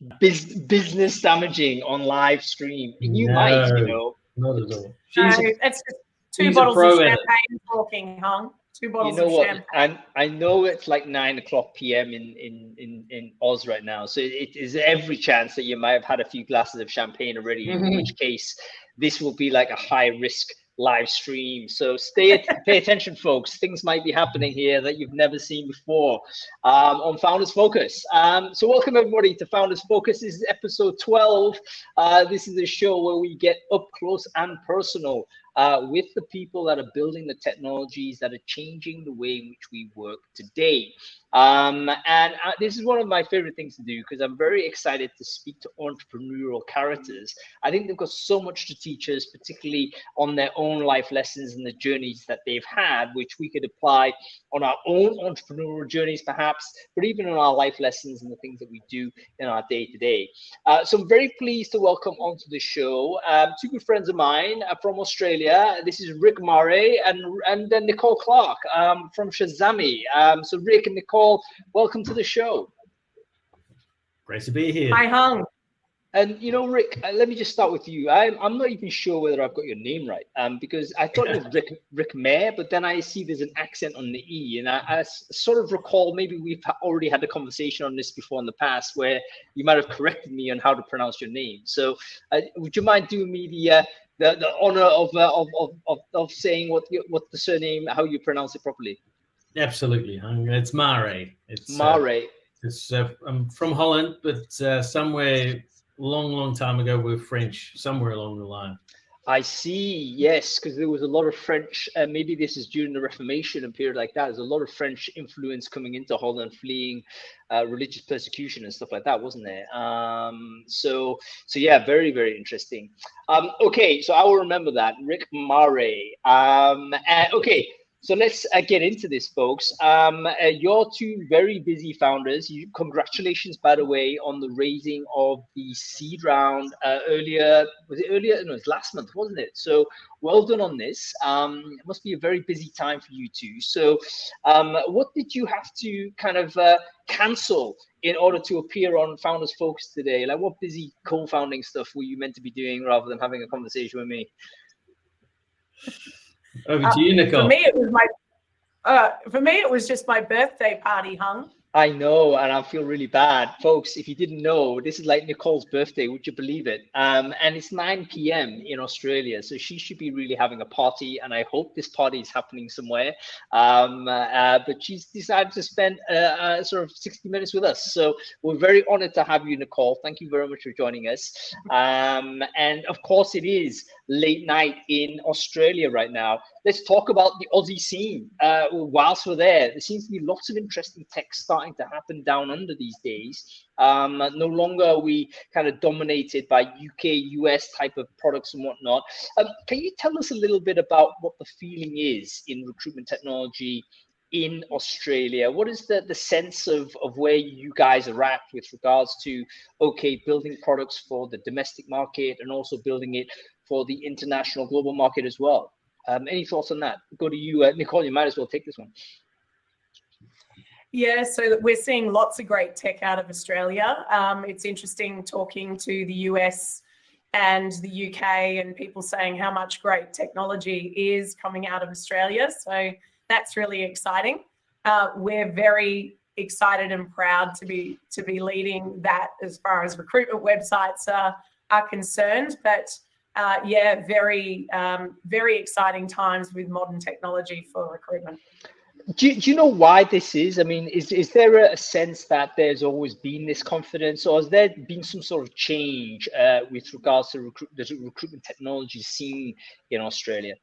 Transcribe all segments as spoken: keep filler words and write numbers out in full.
Bus- business damaging on live stream. You no, might, you know. Not at all. She's no, a, it's just two bottles of champagne talking, Hung. Two bottles you know of what? champagne. And I know it's like nine o'clock p m in in in in Oz right now, so it is every chance that you might have had a few glasses of champagne already. Mm-hmm. In which case, this will be like a high risk live stream. So stay pay attention, folks. Things might be happening here that you've never seen before um, on Founders Focus. Um, so welcome everybody to Founders Focus. This is episode twelve. Uh, this is a show where we get up close and personal uh, with the people that are building the technologies that are changing the way in which we work today. Um, and uh, this is one of my favorite things to do because I'm very excited to speak to entrepreneurial characters. I think they've got so much to teach us, particularly on their own life lessons and the journeys that they've had, which we could apply on our own entrepreneurial journeys, perhaps, but even on our life lessons and the things that we do in our day to day. Uh, so I'm very pleased to welcome onto the show um, two good friends of mine uh, from Australia. This is Rick Murray and, and then Nicole Clark um, from Shazami. Um, so Rick and Nicole, welcome to the show. Great to be here. Hi, Hung. And you know, Rick, uh, let me just start with you. I'm I'm not even sure whether I've got your name right, um, because I thought it was Rick Rick Mayer, but then I see there's an accent on the E, and I, I sort of recall maybe we've already had a conversation on this before in the past where you might have corrected me on how to pronounce your name. So, uh, would you mind doing me the uh, the, the honor of, uh, of of of of saying what what the surname, how you pronounce it properly? Absolutely, Hung. It's Mare. It's Mare. Uh, it's uh, I'm from Holland, but uh, somewhere long, long time ago we're French. Somewhere along the line. I see. Yes, because there was a lot of French. Uh, maybe this is during the Reformation and period like that. There's a lot of French influence coming into Holland, fleeing uh, religious persecution and stuff like that, wasn't there? Um, so, so yeah, very, very interesting. Um, okay, so I will remember that. Rick Mare. Um, uh, okay. So let's uh, get into this, folks. Um, uh, you're two very busy founders. You, congratulations, by the way, on the raising of the seed round uh, earlier. Was it earlier? No, it was last month, wasn't it? So well done on this. Um, it must be a very busy time for you two. So um, what did you have to kind of uh, cancel in order to appear on Founders Focus today? Like what busy co-founding stuff were you meant to be doing rather than having a conversation with me? Over to you, Nicole. Uh, for me, it was my. Uh, for me, it was just my birthday party, Hung. I know, and I feel really bad. Folks, if you didn't know, this is like Nicole's birthday, would you believe it? Um, and it's nine p m in Australia, so she should be really having a party, and I hope this party is happening somewhere. Um, uh, but she's decided to spend uh, uh, sort of sixty minutes with us. So we're very honored to have you, Nicole. Thank you very much for joining us. Um, and of course, it is late night in Australia right now. Let's talk about the Aussie scene. Uh, whilst we're there, there seems to be lots of interesting tech starting to happen down under these days. Um, no longer are we kind of dominated by U K, U S type of products and whatnot. Um, can you tell us a little bit about what the feeling is in recruitment technology in Australia? What is the, the sense of, of where you guys are at with regards to, okay, building products for the domestic market and also building it for the international global market as well? Um, any thoughts on that? Go to you, uh, Nicole, you might as well take this one. Yeah, so we're seeing lots of great tech out of Australia. Um, it's interesting talking to the U S and the U K and people saying how much great technology is coming out of Australia. So that's really exciting. Uh, we're very excited and proud to be to be leading that as far as recruitment websites are, are concerned. But uh, yeah, very, um, very exciting times with modern technology for recruitment. Do you, do you know why this is? I mean, is, is there a sense that there's always been this confidence, or has there been some sort of change uh, with regards to recruit, the recruitment technology scene in Australia?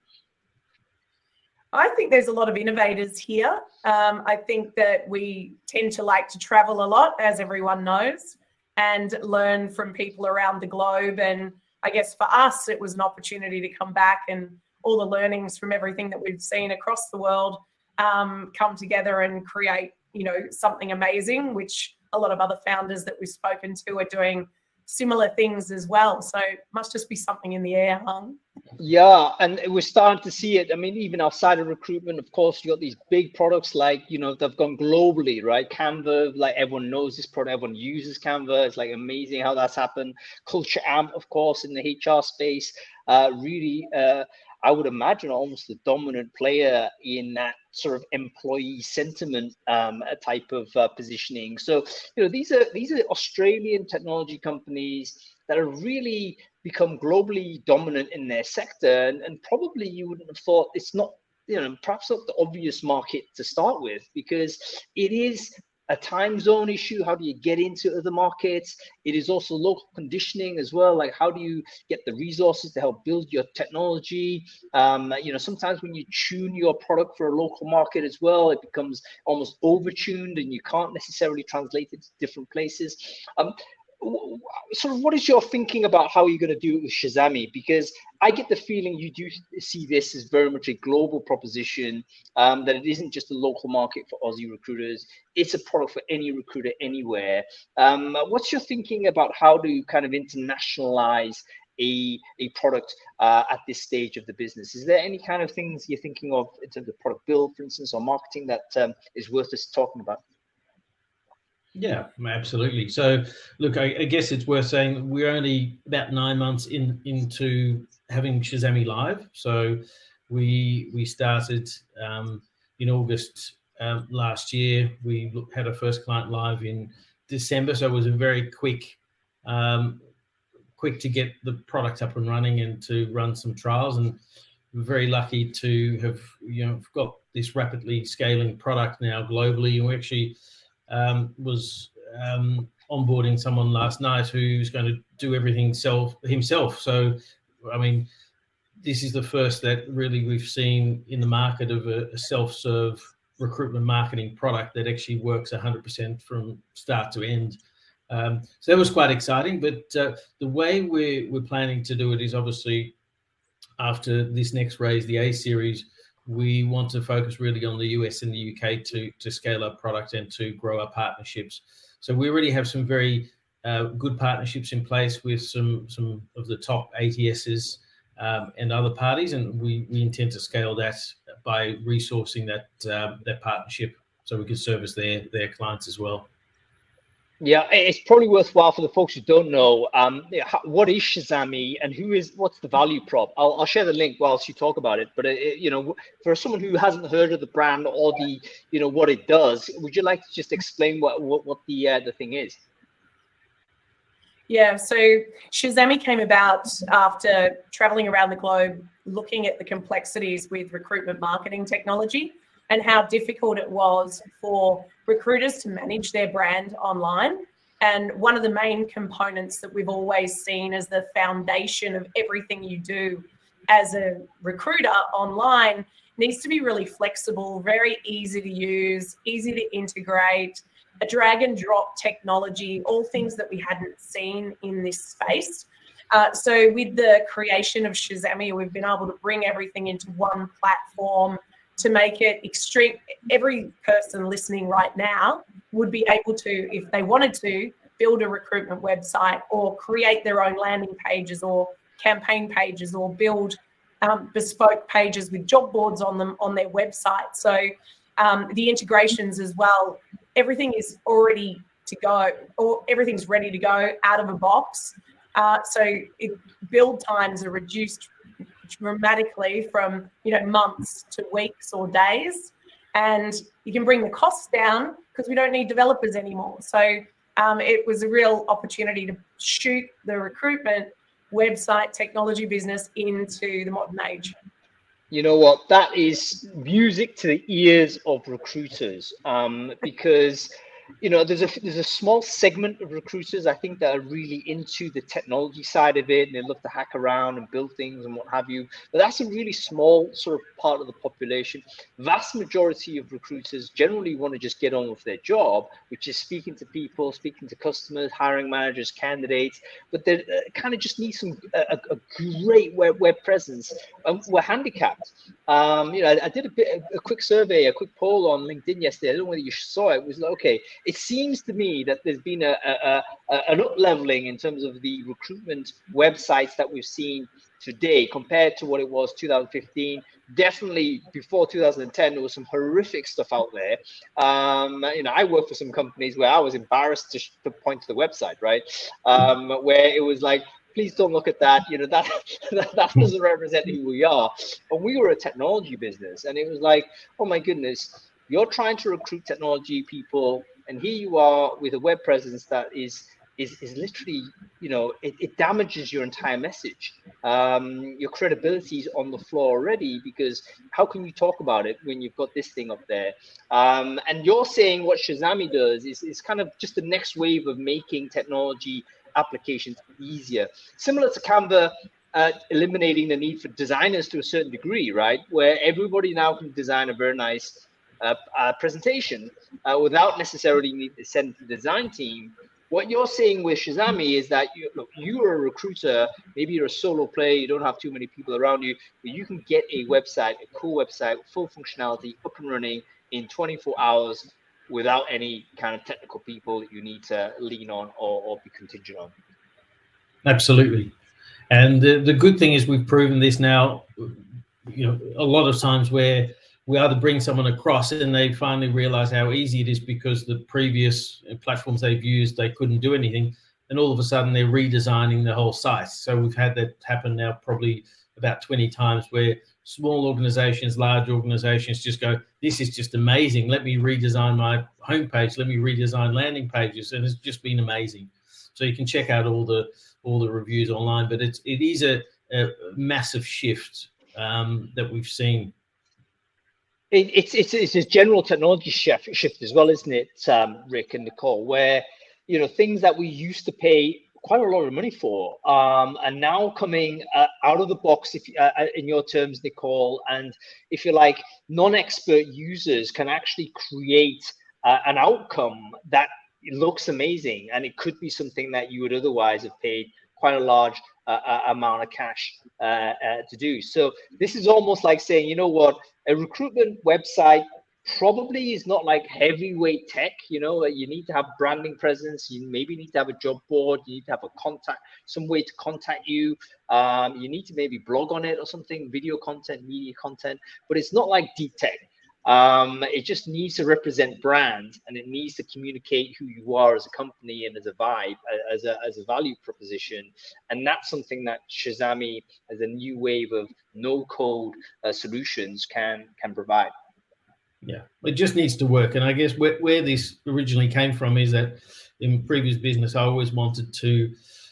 I think there's a lot of innovators here. Um, I think that we tend to like to travel a lot, as everyone knows, and learn from people around the globe. And I guess for us, it was an opportunity to come back and all the learnings from everything that we've seen across the world um, come together and create, you know, something amazing, which a lot of other founders that we've spoken to are doing similar things as well. So it must just be something in the air, Hung. Yeah, and we're starting to see it. I mean, even outside of recruitment, of course, you got these big products like, you know, they've gone globally, right? Canva, like everyone knows this product, everyone uses Canva. It's like amazing how that's happened. Culture Amp, of course, in the H R space, uh, really, uh, I would imagine almost the dominant player in that sort of employee sentiment um, type of uh, positioning. So, you know, these are these are Australian technology companies that are really become globally dominant in their sector, and, and probably you wouldn't have thought it's not, you know, perhaps not the obvious market to start with, because it is a time zone issue. How do you get into other markets? It is also local conditioning as well. Like, how do you get the resources to help build your technology? Um, you know, sometimes when you tune your product for a local market as well, it becomes almost over-tuned and you can't necessarily translate it to different places. Um, sort of what is your thinking about how you're going to do it with Shazami? Because I get the feeling you do see this as very much a global proposition, um, that it isn't just a local market for Aussie recruiters. It's a product for any recruiter anywhere. Um, what's your thinking about how to kind of internationalize a, a product uh, at this stage of the business? Is there any kind of things you're thinking of in terms of product build, for instance, or marketing that um, is worth us talking about? Yeah, absolutely. So, look, I, I guess it's worth saying we're only about nine months in into having Shazami live. So, we we started um, in August um, last year. We had our first client live in December, so it was a very quick, um, quick to get the product up and running and to run some trials. And we're very lucky to have you know got this rapidly scaling product now globally, and we actually. Um, was um, onboarding someone last night who's going to do everything self himself. So, I mean, this is the first that really we've seen in the market of a, a self-serve recruitment marketing product that actually works one hundred percent from start to end. Um, so that was quite exciting. But uh, the way we're, we're planning to do it is obviously after this next raise, the A series, we want to focus really on the U S and the U K to, to scale our product and to grow our partnerships. So we already have some very uh, good partnerships in place with some some of the top A T Ss um, and other parties, and we, we intend to scale that by resourcing that uh, that partnership so we can service their their clients as well. Yeah, it's probably worthwhile for the folks who don't know, um, what is Shazami and who is, what's the value prop? I'll, I'll share the link whilst you talk about it. But, it, you know, for someone who hasn't heard of the brand or the, you know, what it does, would you like to just explain what, what, what the, uh, the thing is? Yeah, so Shazami came about after traveling around the globe, looking at the complexities with recruitment marketing technology and how difficult it was for recruiters to manage their brand online. And one of the main components that we've always seen as the foundation of everything you do as a recruiter online needs to be really flexible, very easy to use, easy to integrate, a drag and drop technology, all things that we hadn't seen in this space. Uh, so with the creation of Shazami, we've been able to bring everything into one platform to make it extreme. Every person listening right now would be able to, if they wanted to, build a recruitment website or create their own landing pages or campaign pages or build um, bespoke pages with job boards on them on their website. So um, the integrations as well, everything is already to go, or everything's ready to go out of a box. Uh, so it, build times are reduced dramatically from, you know, months to weeks or days, and you can bring the costs down because we don't need developers anymore. So um, it was a real opportunity to shoot the recruitment website technology business into the modern age. You know what? That is music to the ears of recruiters, um, because you know, there's a there's a small segment of recruiters, I think, that are really into the technology side of it, and they love to hack around and build things and what have you. But that's a really small sort of part of the population. Vast majority of recruiters generally want to just get on with their job, which is speaking to people, speaking to customers, hiring managers, candidates. But they uh, kind of just need some a, a great web web presence. Um, we're handicapped. Um, you know, I, I did a bit a quick survey, a quick poll on LinkedIn yesterday. I don't know whether you saw it. It was like, okay, it seems to me that there's been a, a, a an up-leveling in terms of the recruitment websites that we've seen today compared to what it was two thousand fifteen. Definitely before two thousand ten, there was some horrific stuff out there. Um, you know, I worked for some companies where I was embarrassed to, to point to the website, right? Um, where it was like, please don't look at that. You know, that, that that doesn't represent who we are. And we were a technology business, and it was like, oh my goodness, you're trying to recruit technology people, and here you are with a web presence that is is is literally, you know, it, it damages your entire message. Um, your credibility is on the floor already, because how can you talk about it when you've got this thing up there? Um, and you're saying what Shazami does is, is kind of just the next wave of making technology applications easier. Similar to Canva, uh, eliminating the need for designers to a certain degree, right? Where everybody now can design a very nice uh, uh, presentation uh, without necessarily need to send to the design team. What you're saying with Shazami is that you, look, you're a recruiter, maybe you're a solo player, you don't have too many people around you, but you can get a website, a cool website, full functionality, up and running in twenty-four hours without any kind of technical people that you need to lean on or, or be contingent on. Absolutely. And the, the good thing is we've proven this now, you know, a lot of times where we either bring someone across and they finally realize how easy it is because the previous platforms they've used, they couldn't do anything. And all of a sudden they're redesigning the whole site. So we've had that happen now probably about twenty times, where small organizations, large organizations just go, this is just amazing. Let me redesign my homepage. Let me redesign landing pages. And it's just been amazing. So you can check out all the all the reviews online, but it's, it is a, a massive shift um, that we've seen. It, it's it's it's a general technology shift shift as well, isn't it, um, Rick and Nicole? Where, you know, things that we used to pay quite a lot of money for um, are now coming uh, out of the box, if uh, in your terms, Nicole. And if you like, non-expert users can actually create uh, an outcome that looks amazing, and it could be something that you would otherwise have paid quite a large uh, amount of cash uh, uh, to do. So this is almost like saying, you know what, a recruitment website probably is not like heavyweight tech. You know, you need to have branding presence. You maybe need to have a job board. You need to have a contact, some way to contact you. Um, you need to maybe blog on it or something, video content, media content, but it's not like deep tech. Um, it just needs to represent brand, and it needs to communicate who you are as a company and as a vibe, as a, as a value proposition. And that's something that Shazami, as a new wave of no code uh, solutions, can can provide. Yeah, it just needs to work. And I guess where, where this originally came from is that in previous business, I always wanted to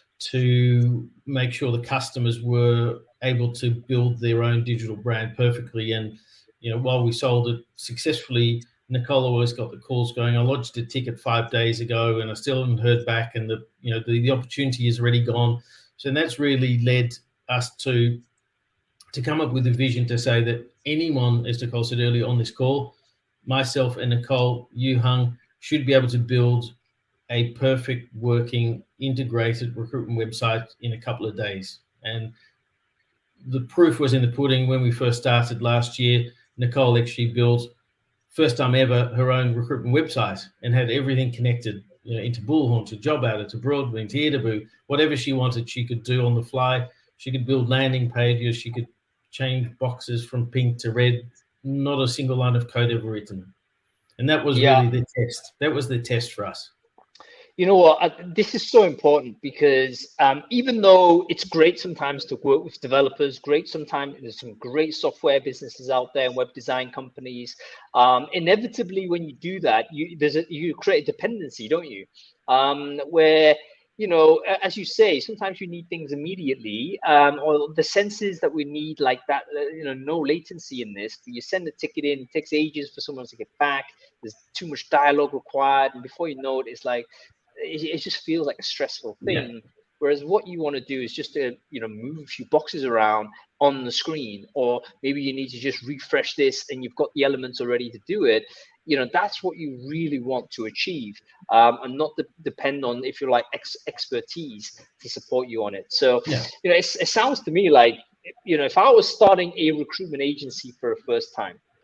to make sure the customers were able to build their own digital brand perfectly. And you know, while we sold it successfully, Nicole always got the calls going, I lodged a ticket five days ago and I still haven't heard back, and the you know the, the opportunity is already gone. So that's really led us to to come up with a vision to say that anyone, as Nicole said earlier on this call, myself and Nicole Yu Hung, should be able to build a perfect working integrated recruitment website in a couple of days. And the proof was in the pudding. When we first started last year, Nicole actually built, first time ever, her own recruitment website and had everything connected, you know, into Bullhorn, to JobAdder, to Broadbean, to Itabu. Whatever she wanted, she could do on the fly. She could build landing pages. She could change boxes from pink to red. Not a single line of code ever written. And that was yeah. really the test. That was the test for us. You know what, uh, this is so important because um, even though it's great sometimes to work with developers, great sometimes there's some great software businesses out there and web design companies, um, inevitably when you do that, you there's a, you create a dependency, don't you? Um, where, you know, as you say, sometimes you need things immediately, um, or the senses that we need like that, uh, you know, no latency in this. You send a ticket in, it takes ages for someone to get back. There's too much dialogue required. And before you know it, it's like, it, it just feels like a stressful thing. Yeah. Whereas what you want to do is just to, you know, move a few boxes around on the screen, or maybe you need to just refresh this and you've got the elements already to do it. You know, that's what you really want to achieve, um, and not de- depend on, if you like, ex- expertise to support you on it. So, yeah. you know, it, it sounds to me like, you know, if I was starting a recruitment agency for a first time,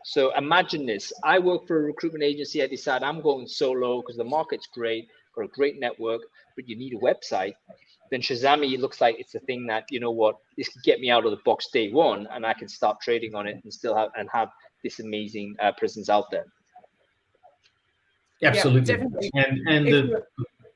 So imagine this. I work for a recruitment agency. I decide I'm going solo because the market's great, got a great network, but you need a website. Then Shazami looks like it's a thing that, you know what, this could get me out of the box day one, and I can start trading on it and still have and have this amazing uh, presence out there. Absolutely. Yeah, and and the,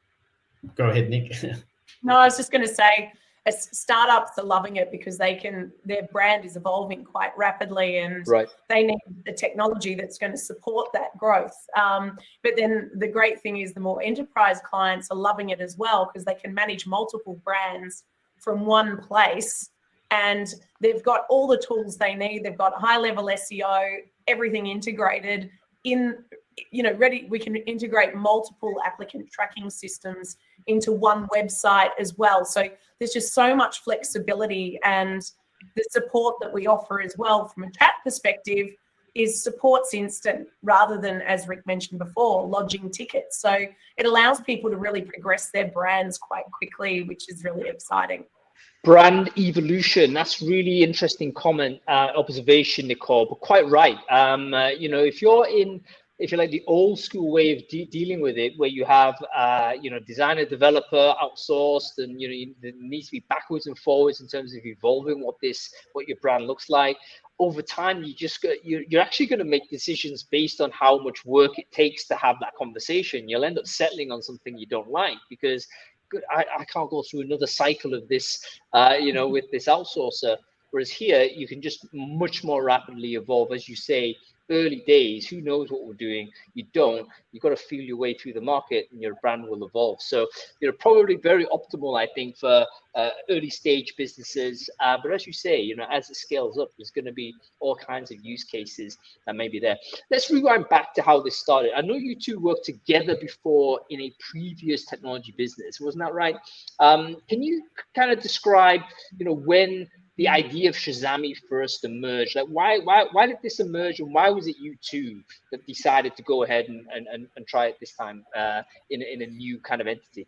go ahead, Nick. No, I was just going to say, as startups are loving it because they can, their brand is evolving quite rapidly, and right. they need the technology that's going to support that growth. Um, but then the great thing is the more enterprise clients are loving it as well, because they can manage multiple brands from one place, and they've got all the tools they need. They've got high level S E O, everything integrated in, you know, ready. We can integrate multiple applicant tracking systems into one website as well. So there's just so much flexibility, and the support that we offer as well from a chat perspective is support's instant rather than, as Rick mentioned before, lodging tickets. So it allows people to really progress their brands quite quickly, which is really exciting. Brand evolution. That's really interesting comment, uh, observation, Nicole, but quite right. Um, uh, you know, if you're in, if you like the old school way of de- dealing with it, where you have, uh, you know, designer, developer, outsourced, and, you know, you, it needs to be backwards and forwards in terms of evolving what this, what your brand looks like. Over time, you just go, you're, you're actually going to make decisions based on how much work it takes to have that conversation. You'll end up settling on something you don't like because I, I can't go through another cycle of this, uh, you know, with this outsourcer. Whereas here, you can just much more rapidly evolve, as you say. Early days, who knows what we're doing? You don't. You've got to feel your way through the market, and your brand will evolve. So, you know, probably very optimal, I think, for uh, early stage businesses. Uh, but as you say, you know, as it scales up, there's going to be all kinds of use cases that may be there. Let's rewind back to how this started. I know you two worked together before in a previous technology business, wasn't that right? Um, can you kind of describe, you know, when the idea of Shazami first emerged? Like, why, why, why did this emerge, and why was it you two that decided to go ahead and, and, and try it this time uh, in, in a new kind of entity?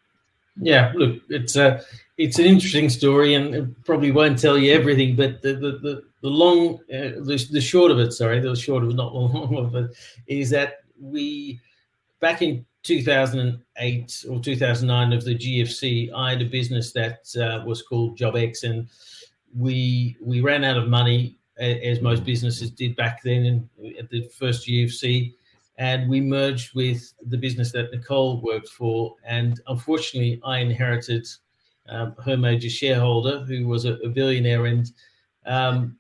Yeah, look, it's a, it's an interesting story, and it probably won't tell you everything, but the the the, the long, uh, the, the short of it, sorry, the short of it, not the long of it, is that we, back in two thousand eight or two thousand nine of the G F C, I had a business that uh, was called JobX, and we we ran out of money, as most businesses did back then in, at the first G F C, and we merged with the business that Nicole worked for. And unfortunately, I inherited um, her major shareholder, who was a, a billionaire, and um,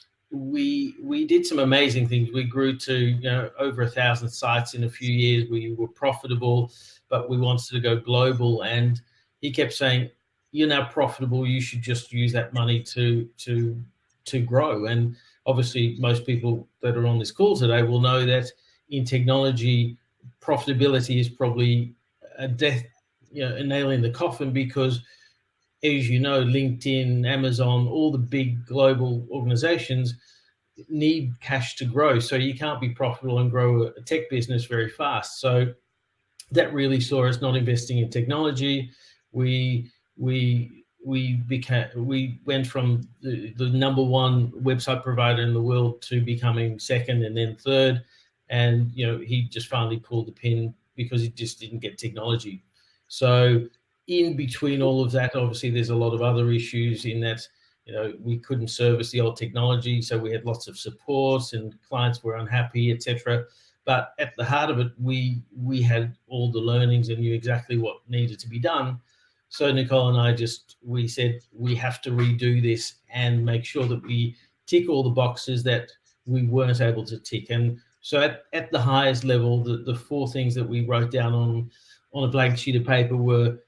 we we did some amazing things. We grew to, you know, over a thousand sites in a few years. We were profitable, but we wanted to go global. And he kept saying, "You're now profitable. You should just use that money to to to grow." And obviously, most people that are on this call today will know that in technology, profitability is probably a death, you know, a nail in the coffin, because, as you know, LinkedIn, Amazon, all the big global organizations need cash to grow. So you can't be profitable and grow a tech business very fast. So that really saw us not investing in technology. We we we became we went from the, the number one website provider in the world to becoming second and then third. And, you know, he just finally pulled the pin because he just didn't get technology. So in between all of that, obviously, there's a lot of other issues in that, you know, we couldn't service the old technology. So we had lots of support and clients were unhappy, et cetera. But at the heart of it, we we had all the learnings and knew exactly what needed to be done. So Nicole and I just, we said, we have to redo this and make sure that we tick all the boxes that we weren't able to tick. And so at, at the highest level, the, the four things that we wrote down on, on a blank sheet of paper were: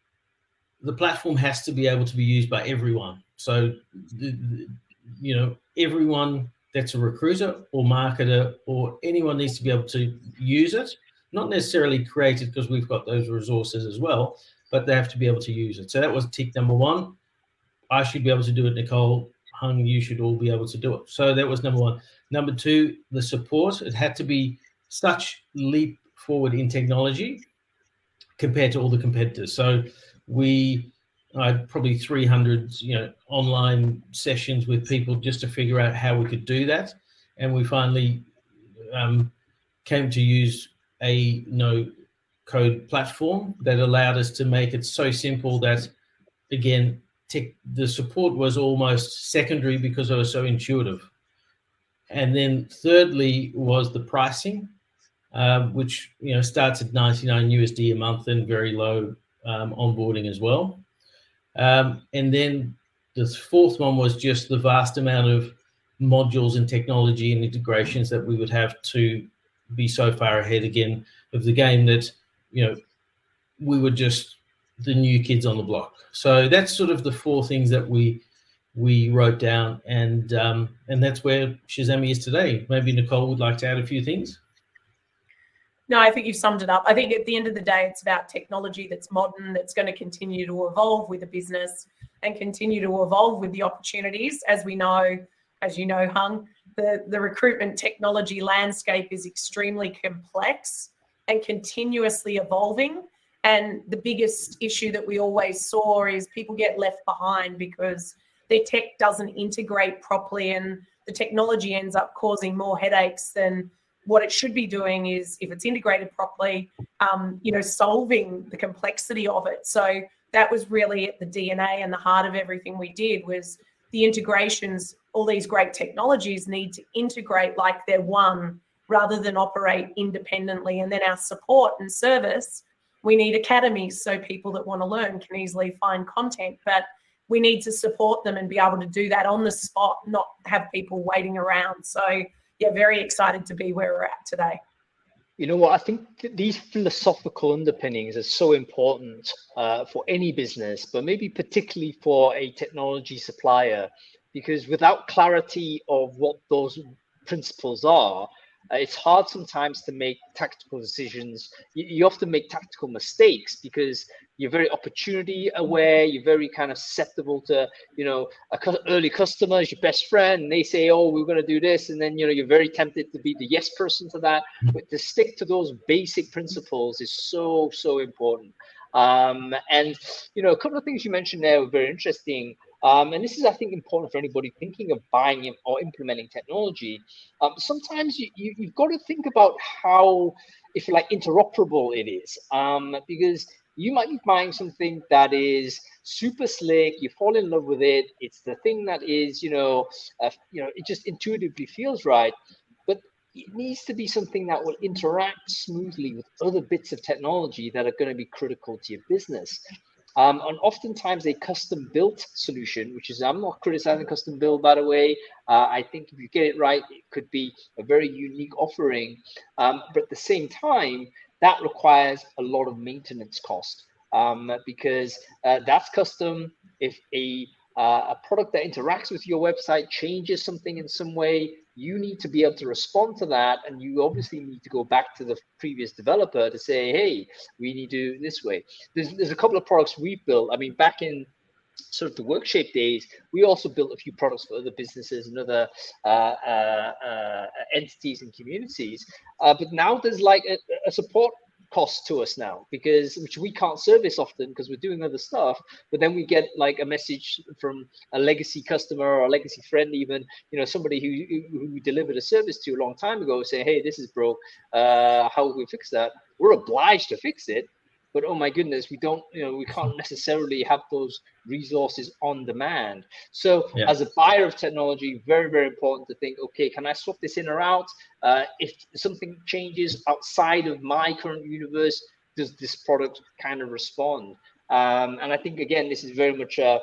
the platform has to be able to be used by everyone. So, the, the, you know, everyone that's a recruiter or marketer or anyone needs to be able to use it, not necessarily create it because we've got those resources as well, but they have to be able to use it. So that was tick number one. I should be able to do it, Nicole. Hung, you should all be able to do it. So that was number one. Number two, the support. It had to be such leap forward in technology compared to all the competitors. So we I had probably three hundred, you know, online sessions with people just to figure out how we could do that. and we finally um, came to use a no-code platform that allowed us to make it so simple that, again, tech, the support was almost secondary because it was so intuitive. And then thirdly was the pricing, uh, which you know starts at ninety-nine U S D a month and very low um, onboarding as well. Um, and then the fourth one was just the vast amount of modules and technology and integrations that we would have to be so far ahead again of the game that, you know, we were just the new kids on the block. So that's sort of the four things that we we wrote down, and um, and that's where Shazami is today. Maybe Nicole would like to add a few things. No, I think you've summed it up. I think at the end of the day, it's about technology that's modern, that's going to continue to evolve with the business and continue to evolve with the opportunities. As we know, as you know, Hung, the, the recruitment technology landscape is extremely complex and continuously evolving. And the biggest issue that we always saw is people get left behind because their tech doesn't integrate properly, and the technology ends up causing more headaches than what it should be doing is, if it's integrated properly, um, you know, solving the complexity of it. So that was really at the D N A and the heart of everything we did, was the integrations. All these great technologies need to integrate like they're one rather than operate independently. And then our support and service, we need academies so people that want to learn can easily find content, but we need to support them and be able to do that on the spot, not have people waiting around. So yeah, very excited to be where we're at today. You know what? I think these philosophical underpinnings are so important uh, for any business, but maybe particularly for a technology supplier, because without clarity of what those principles are, uh, it's hard sometimes to make tactical decisions. You, you often make tactical mistakes because you're very opportunity aware. You're very kind of susceptible to, you know, a cu- early customer is your best friend, and they say, "Oh, we're going to do this," and then you know you're very tempted to be the yes person to that. But to stick to those basic principles is so so important. Um, and you know, a couple of things you mentioned there were very interesting. Um, and this is, I think, important for anybody thinking of buying or implementing technology. Um, sometimes you, you, you've got to think about how, if you like, interoperable it is, um, because you might be buying something that is super slick. You fall in love with it. It's the thing that is, you know, uh, you know, it just intuitively feels right. But it needs to be something that will interact smoothly with other bits of technology that are going to be critical to your business. Um, and oftentimes a custom built solution, which is, I'm not criticizing custom build, by the way. Uh, I think if you get it right, it could be a very unique offering. Um, but at the same time, that requires a lot of maintenance cost um, because uh, that's custom. If a, uh, a product that interacts with your website changes something in some way, you need to be able to respond to that. And you obviously need to go back to the previous developer to say, hey, we need to do this way. There's, there's a couple of products we've built. I mean, back in sort of the Workshape days, we also built a few products for other businesses and other uh, uh, uh, entities and communities. Uh, but now there's like a, a support cost to us now, because which we can't service often because we're doing other stuff. But then we get like a message from a legacy customer or a legacy friend, even, you know, somebody who, who we delivered a service to a long time ago, say, hey, this is broke. Uh, how will we fix that? We're obliged to fix it. But oh my goodness, we don't, you know, we can't necessarily have those resources on demand. So yeah. As a buyer of technology, very, very important to think, okay, can I swap this in or out? Uh, if something changes outside of my current universe, does this product kind of respond? Um, and I think, again, this is very much a,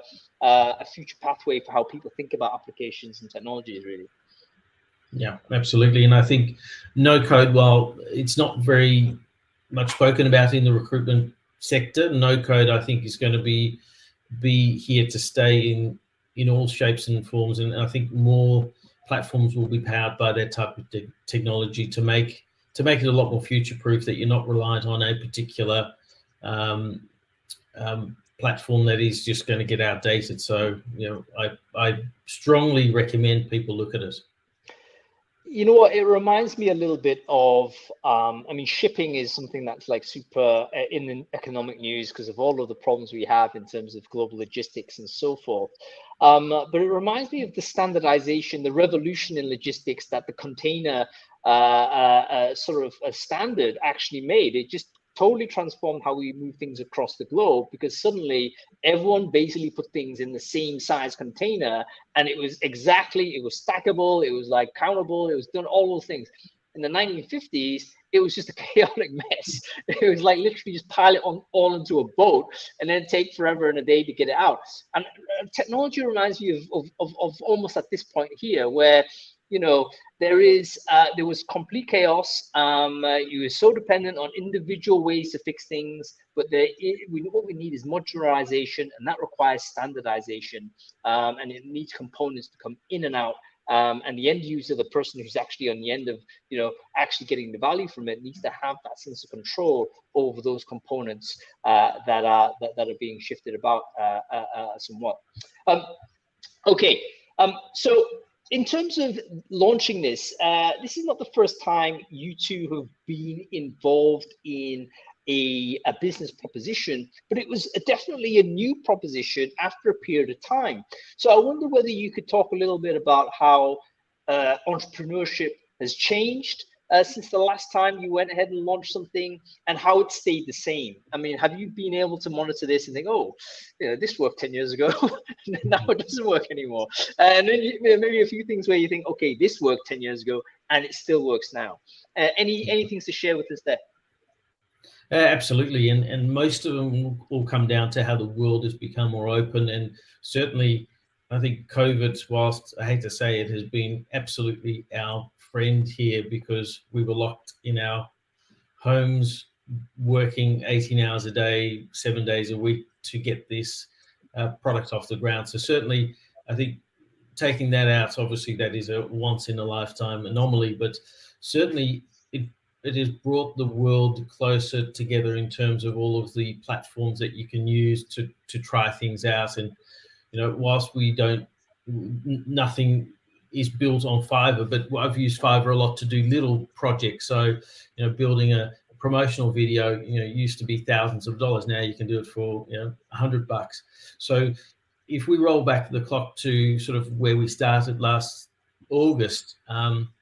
a future pathway for how people think about applications and technologies, really. Yeah, absolutely. And I think no code, while it's not very much spoken about in the recruitment sector, no code I think is going to be be here to stay in in all shapes and forms, and I think more platforms will be powered by that type of te- technology to make to make it a lot more future proof, that you're not reliant on a particular um, um, platform that is just going to get outdated. So you know, I I strongly recommend people look at it. You know what? It reminds me a little bit of, um, I mean, shipping is something that's like super in the economic news because of all of the problems we have in terms of global logistics and so forth. Um, but it reminds me of the standardization, the revolution in logistics that the container uh, uh, uh, sort of a standard actually made. It just totally transformed how we move things across the globe, because suddenly everyone basically put things in the same size container, and it was exactly, it was stackable, it was like countable, it was done all those things. In the nineteen fifties, it was just a chaotic mess. It was like literally just pile it on all into a boat and then take forever and a day to get it out. And technology reminds me of, of, of, of almost at this point here where, you know, there is uh, there was complete chaos. Um, uh, you were so dependent on individual ways to fix things, but there, it, we, what we need is modularization, and that requires standardization, um, and it needs components to come in and out. Um, and the end user, the person who's actually on the end of, you know, actually getting the value from it, needs to have that sense of control over those components uh, that are that, that are being shifted about uh, uh, uh, somewhat. Um, okay, um, so. In terms of launching this, uh, this is not the first time you two have been involved in a, a business proposition, but it was a, definitely a new proposition after a period of time. So I wonder whether you could talk a little bit about how uh, entrepreneurship has changed uh, since the last time you went ahead and launched something, and how it stayed the same. I mean, have you been able to monitor this and think, oh, you know, this worked ten years ago, and now it doesn't work anymore? And then you, maybe a few things where you think, okay, this worked ten years ago and it still works now. Uh, any any things to share with us there? Uh, absolutely, and and most of them will, will come down to how the world has become more open, and certainly, I think COVID, whilst I hate to say it, has been absolutely our friend here, because we were locked in our homes, working eighteen hours a day, seven days a week to get this uh, product off the ground. So certainly, I think taking that out, obviously that is a once in a lifetime anomaly, but certainly it it has brought the world closer together in terms of all of the platforms that you can use to to try things out. And, you know, whilst we don't, nothing is built on Fiverr, but I've used Fiverr a lot to do little projects. So, you know, building a promotional video, you know, used to be thousands of dollars. Now you can do it for, you know, a hundred bucks. So if we roll back the clock to sort of where we started last August, um,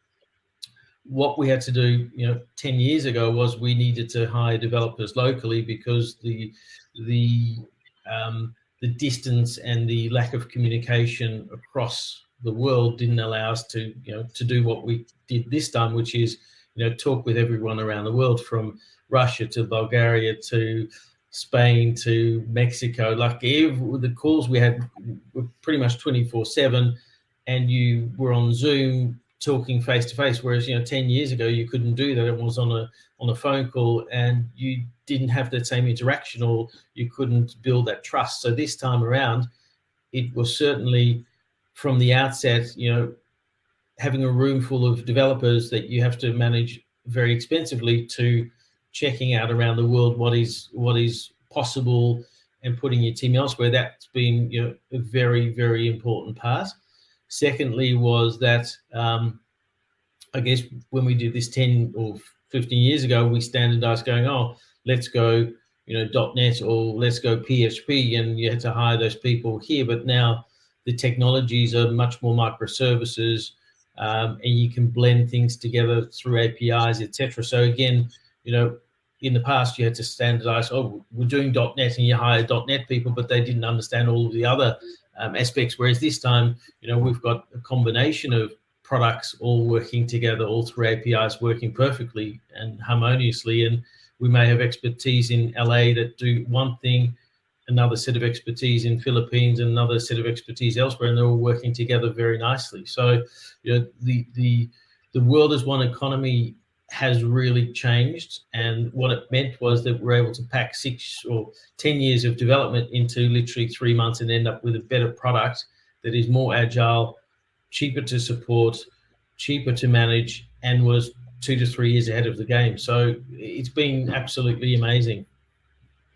what we had to do, you know, ten years ago was we needed to hire developers locally, because the the um, the distance and the lack of communication across the world didn't allow us to, you know, to do what we did this time, which is, you know, talk with everyone around the world, from Russia to Bulgaria to Spain to Mexico. Like every, the calls we had were pretty much twenty-four seven, and you were on Zoom talking face to face. Whereas, you know, ten years ago you couldn't do that. It was on a on a phone call, and you didn't have that same interaction, or you couldn't build that trust. So this time around, it was certainly from the outset, you know, having a room full of developers that you have to manage very expensively, to checking out around the world what is what is possible and putting your team elsewhere. That's been, you know, a very, very important part. Secondly was that, um, I guess when we did this ten or fifteen years ago, we standardized going, oh, let's go, you know, .NET, or let's go P H P, and you had to hire those people here. But now the technologies are much more microservices, um, and you can blend things together through A P Is, et cetera. So again, you know, in the past you had to standardize, oh, we're doing .NET, and you hire .NET people, but they didn't understand all of the other um, aspects. Whereas this time, you know, we've got a combination of products all working together, all three A P Is working perfectly and harmoniously. And we may have expertise in L A that do one thing, another set of expertise in Philippines, and another set of expertise elsewhere, and they're all working together very nicely. So, you know, the the the world as one economy has really changed, and what it meant was that we're able to pack six or ten years of development into literally three months and end up with a better product that is more agile, cheaper to support, cheaper to manage, and was two to three years ahead of the game. So it's been absolutely amazing.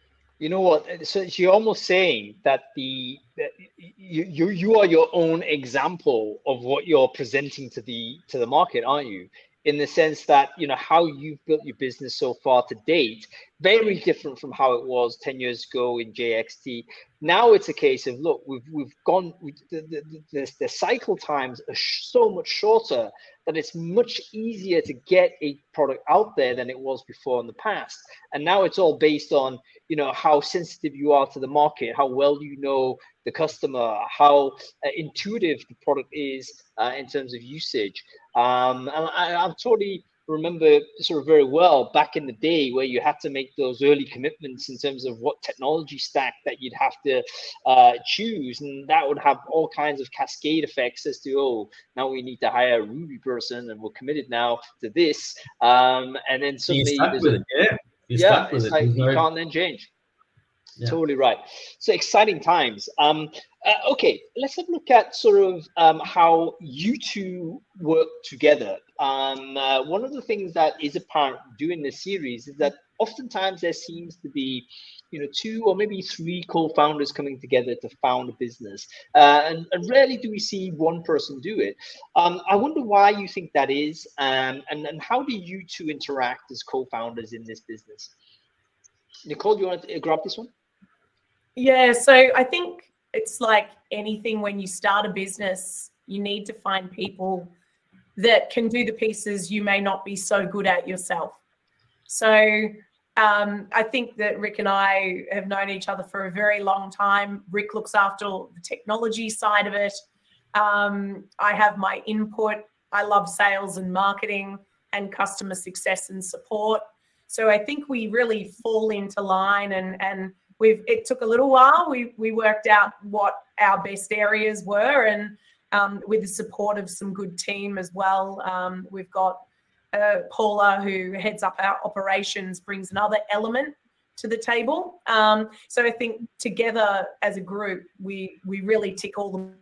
You know what? So you're almost saying that the that you, you you are your own example of what you're presenting to the to the market, aren't you? In the sense that, you know, how you've built your business so far to date, very different from how it was ten years ago in J X T. Now it's a case of, look, we've we've gone, we, the, the, the, the cycle times are sh- so much shorter that it's much easier to get a product out there than it was before in the past. And now it's all based on, you know, how sensitive you are to the market, how well you know the customer, how uh, intuitive the product is uh, in terms of usage. Um, and I, I'm totally remember sort of very well back in the day where you had to make those early commitments in terms of what technology stack that you'd have to uh, choose, and that would have all kinds of cascade effects as to, oh, now we need to hire a Ruby person and we're committed now to this, um, and then suddenly You're stuck there's with a, it, yeah. You're yeah, stuck with it's it. like There's you no- can't then change. Yeah. Totally right. So exciting times. Um, uh, okay, let's have a look at sort of um, how you two work together. Um, uh, one of the things that is apparent doing this series is that oftentimes there seems to be, you know, two or maybe three co-founders coming together to found a business, uh, and, and rarely do we see one person do it. Um, I wonder why you think that is, um, and and how do you two interact as co-founders in this business? Nicole, do you want to grab this one? Yeah, so I think it's like anything when you start a business, you need to find people that can do the pieces you may not be so good at yourself. So um, I think that Rick and I have known each other for a very long time. Rick looks after the technology side of it. Um, I have my input. I love sales and marketing and customer success and support. So I think we really fall into line, and and we've it took a little while. We we worked out what our best areas were, and um, with the support of some good team as well. Um, we've got uh, Paula, who heads up our operations, brings another element to the table. Um, so I think together as a group, we we really tick all the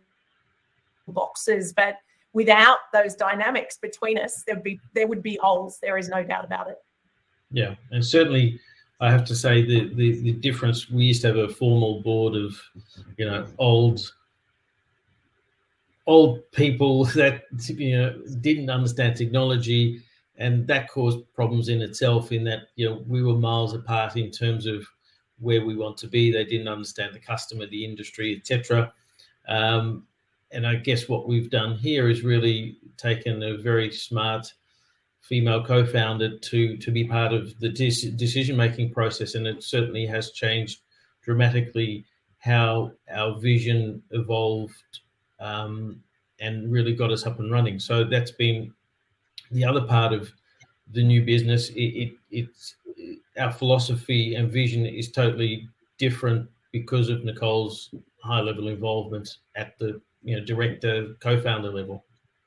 boxes. But without those dynamics between us, there'd be there would be holes. There is no doubt about it. Yeah, and certainly I have to say the, the, the difference, we used to have a formal board of, you know, old old people that, you know, didn't understand technology, and that caused problems in itself in that, you know, we were miles apart in terms of where we want to be. They didn't understand the customer, the industry, et cetera. Um, and I guess what we've done here is really taken a very smart female co-founder to to be part of the decision-making process, and it certainly has changed dramatically how our vision evolved, um, and really got us up and running. So that's been the other part of the new business. It, it it's our philosophy and vision is totally different because of Nicole's high-level involvement at the, you know, director co-founder level.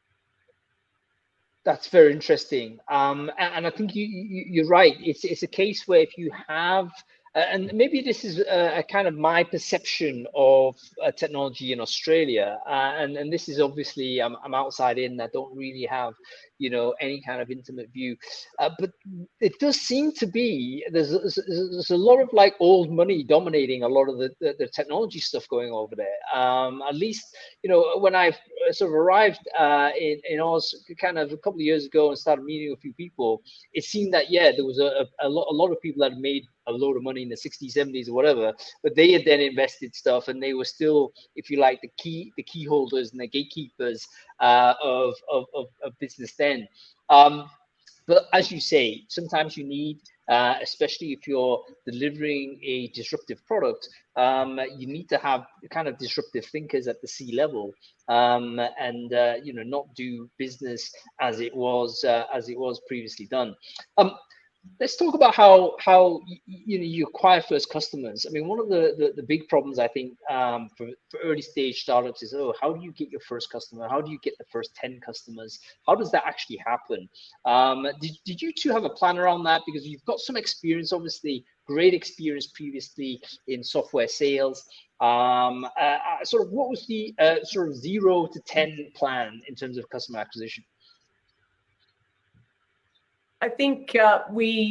That's very interesting, um, and, and I think you, you, you're right. It's it's a case where if you have, uh, and maybe this is a, a kind of my perception of uh, technology in Australia, uh, and and this is obviously I'm I'm outside in. I don't really have, you know, any kind of intimate view, uh, but it does seem to be there's, there's there's a lot of like old money dominating a lot of the the, the technology stuff going over there. Um, at least, you know, when I sort of arrived uh, in in Oz kind of a couple of years ago and started meeting a few people, it seemed that yeah, there was a a, lot, a lot of people that had made a load of money in the sixties, seventies, or whatever, but they had then invested stuff, and they were still, if you like, the key the key holders and the gatekeepers uh, of, of of of business then. Um, but as you say, sometimes you need, uh, especially if you're delivering a disruptive product, um, you need to have kind of disruptive thinkers at the C level, um, and uh, you know, not do business as it was uh, as it was previously done. Um, Let's talk about how how you know you acquire first customers. I mean, one of the the, the big problems I think um, for, for early stage startups is, oh, how do you get your first customer? How do you get the first ten customers? How does that actually happen? Um, did did you two have a plan around that? Because you've got some experience, obviously, great experience previously in software sales. Um, uh, sort of, what was the uh, sort of zero to ten plan in terms of customer acquisition? I think uh, we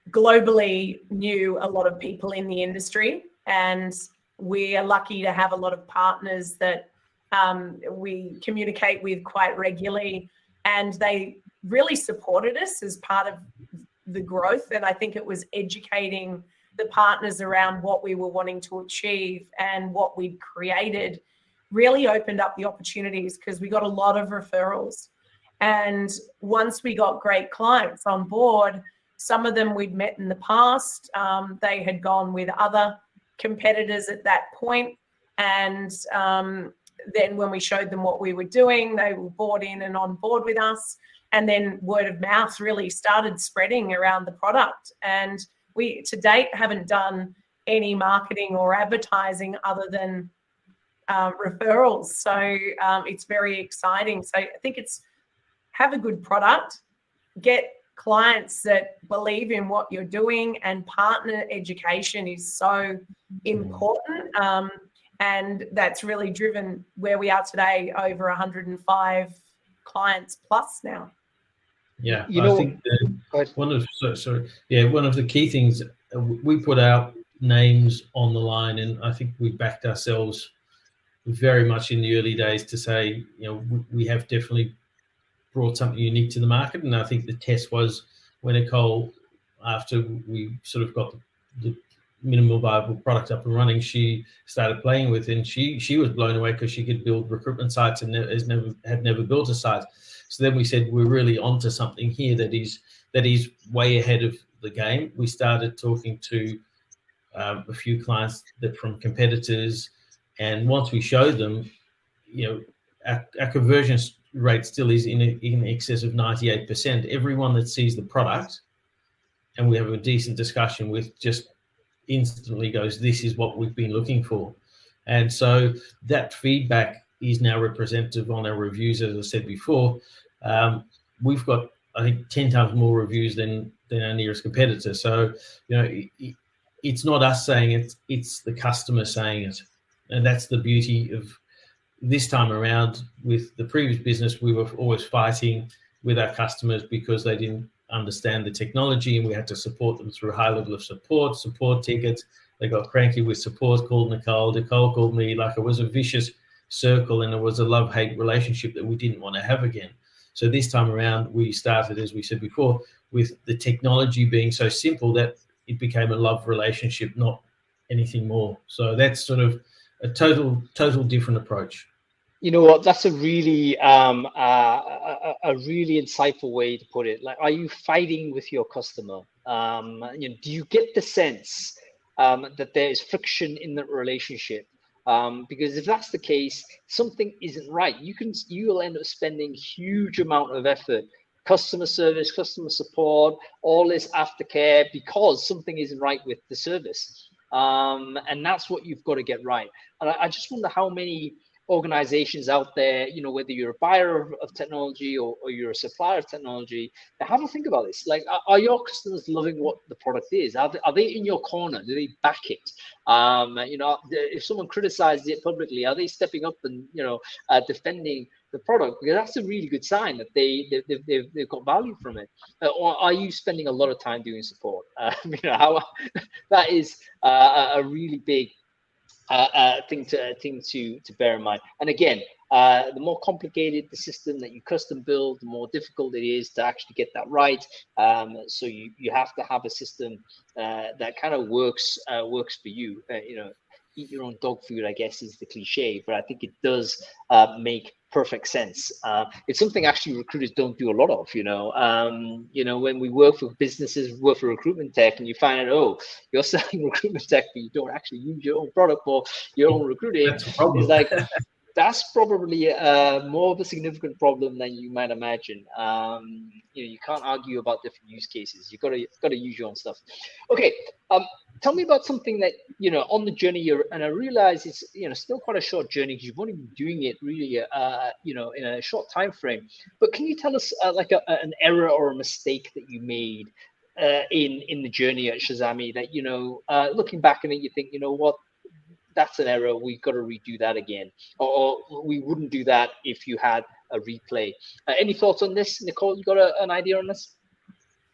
globally knew a lot of people in the industry, and we are lucky to have a lot of partners that um, we communicate with quite regularly, and they really supported us as part of the growth. And I think it was educating the partners around what we were wanting to achieve and what we'd created really opened up the opportunities, because we got a lot of referrals. And once we got great clients on board, some of them we'd met in the past. Um, they had gone with other competitors at that point. And um, then when we showed them what we were doing, they were bought in and on board with us. And then word of mouth really started spreading around the product. And we, to date, haven't done any marketing or advertising other than uh, referrals. So um, it's very exciting. So I think it's have a good product, get clients that believe in what you're doing, and partner education is so important. Um, and that's really driven where we are today, over one hundred five clients plus now. Yeah, you I know, think the, one of so, sorry, yeah, one of the key things, uh, we put our names on the line, and I think we backed ourselves very much in the early days to say, you know, we, we have definitely brought something unique to the market. And I think the test was when Nicole, after we sort of got the, the minimal viable product up and running, she started playing with it, and she she was blown away because she could build recruitment sites and ne- has never had never built a site. So then we said, we're really onto something here that is that is way ahead of the game. We started talking to um, a few clients that from competitors, and once we showed them, you know, our, our conversion rate still is in in excess of ninety-eight percent. Everyone that sees the product and we have a decent discussion with just instantly goes, this is what we've been looking for. And so that feedback is now representative on our reviews. As I said before, um, we've got, I think, ten times more reviews than than our nearest competitor. So, you know, it, it's not us saying it, it's the customer saying it. And that's the beauty of this time around. With the previous business, we were always fighting with our customers because they didn't understand the technology, and we had to support them through a high level of support, support tickets. They got cranky with support, called Nicole. Nicole called me. Like, it was a vicious circle, and it was a love-hate relationship that we didn't want to have again. So this time around, we started, as we said before, with the technology being so simple that it became a love relationship, not anything more. So that's sort of a total, total different approach. You know what? That's a really, um, uh, a, a really insightful way to put it. Like, are you fighting with your customer? Um, you know, do you get the sense um, that there is friction in the relationship? Um, because if that's the case, something isn't right. You can, you will end up spending huge amount of effort, customer service, customer support, all this aftercare, because something isn't right with the service. Um, and that's what you've got to get right. And I, I just wonder how many organizations out there, you know, whether you're a buyer of, of technology or, or you're a supplier of technology, have a think about this. Like, are, are your customers loving what the product is? Are they, are they in your corner? Do they back it? Um, you know, if someone criticizes it publicly, are they stepping up and, you know, uh, defending the product? Because that's a really good sign that they, they, they've, they've, they've got value from it. Uh, or are you spending a lot of time doing support? Uh, you know, how that is uh, a really big Uh, uh, thing to uh, thing to to bear in mind. And again, uh, the more complicated the system that you custom build, the more difficult it is to actually get that right. Um, so you you have to have a system uh, that kind of works uh, works for you. Uh, you know, eat your own dog food, I guess, is the cliche, but I think it does uh, make perfect sense. Uh, it's something actually recruiters don't do a lot of, you know. Um, you know, when we work for businesses, work for recruitment tech, and you find out, oh, you're selling recruitment tech, but you don't actually use your own product for your own recruiting. That's a problem. It's like, that's probably uh, more of a significant problem than you might imagine. Um, you know, you can't argue about different use cases. You've got to got to use your own stuff. Okay, um, tell me about something that, you know, on the journey you're, and I realize it's, you know, still quite a short journey because you've only been doing it really, uh, you know, in a short time frame. But can you tell us uh, like a, an error or a mistake that you made uh, in in the journey at Shazami that, you know, uh, looking back on it, you think, you know what, that's an error, we've got to redo that again, or, or we wouldn't do that if you had a replay. Uh, any thoughts on this, Nicole? You got a, an idea on this?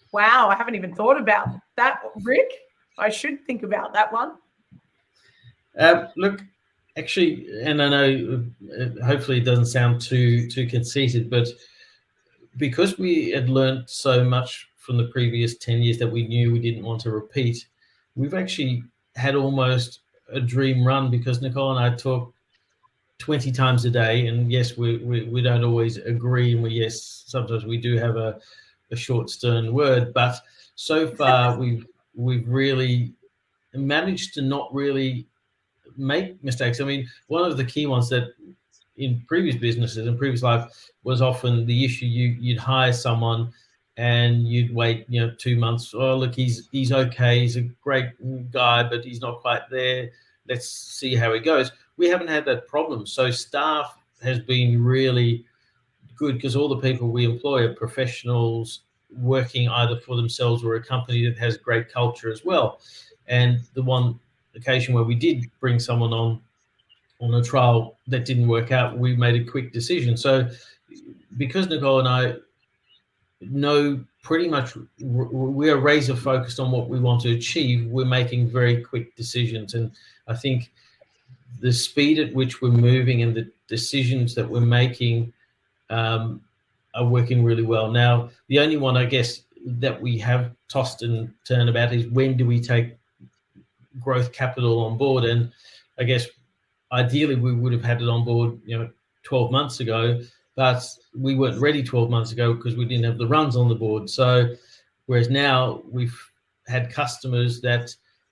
Wow, I haven't even thought about that, Rick. I should think about that one. Uh, look, actually, and I know uh, hopefully it doesn't sound too too conceited, but because we had learned so much from the previous ten years that we knew we didn't want to repeat, we've actually had almost a dream run, because Nicole and I talk twenty times a day, and yes, we we, we don't always agree, and we yes sometimes we do have a, a short stern word, but so far we've we've really managed to not really make mistakes. I mean, one of the key ones that in previous businesses and previous life was often the issue. You you'd hire someone and you'd wait, you know, two months. Oh, look, he's he's okay. He's a great guy, but he's not quite there. Let's see how he goes. We haven't had that problem. So staff has been really good, because all the people we employ are professionals working either for themselves or a company that has great culture as well. And the one occasion where we did bring someone on on a trial that didn't work out, we made a quick decision. So because Nicole and I know pretty much we are razor focused on what we want to achieve, we're making very quick decisions. And I think the speed at which we're moving and the decisions that we're making um, are working really well. Now, the only one, I guess, that we have tossed and turned about is when do we take growth capital on board? And I guess ideally we would have had it on board, you know, twelve months ago, but we weren't ready twelve months ago because we didn't have the runs on the board. So whereas now we've had customers that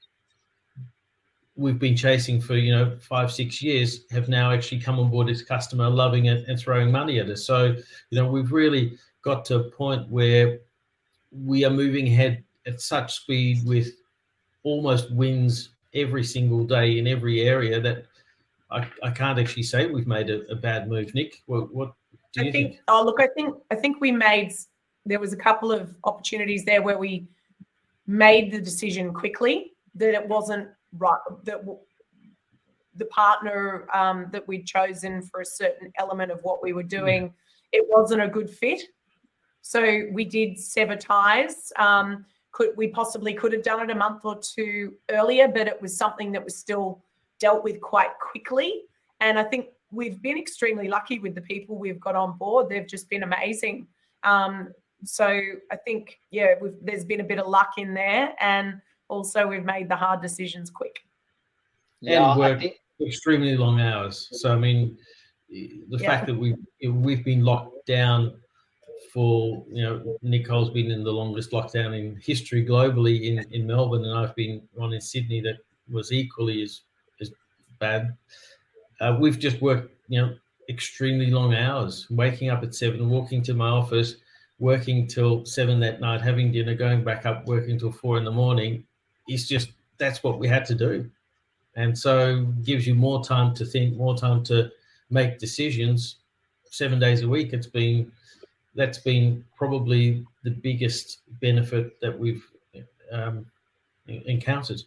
we've been chasing for, you know, five, six years have now actually come on board as a customer, loving it and throwing money at us. So, you know, we've really got to a point where we are moving ahead at such speed with almost wins every single day in every area that I, I can't actually say we've made a, a bad move. Nick, what, what do you I think, think? Oh, look, I think I think we made, there was a couple of opportunities there where we made the decision quickly that it wasn't right, that the partner um, that we'd chosen for a certain element of what we were doing, yeah. it wasn't a good fit. So we did sever ties. Um, could we possibly could have done it a month or two earlier, but it was something that was still dealt with quite quickly. And I think we've been extremely lucky with the people we've got on board. They've just been amazing. Um, so I think, yeah, we've, there's been a bit of luck in there, and also we've made the hard decisions quick. Yeah, and work think... extremely long hours. So, I mean, the yeah. fact that we we've been locked down for, you know, Nicole's been in the longest lockdown in history globally in, in Melbourne, and I've been on in Sydney that was equally as as bad. Uh, we've just worked, you know, extremely long hours, waking up at seven, walking to my office, working till seven that night, having dinner, going back up, working till four in the morning. It's just, that's what we had to do. And so gives you more time to think, more time to make decisions. Seven days a week, it's been, that's been probably the biggest benefit that we've um, encountered.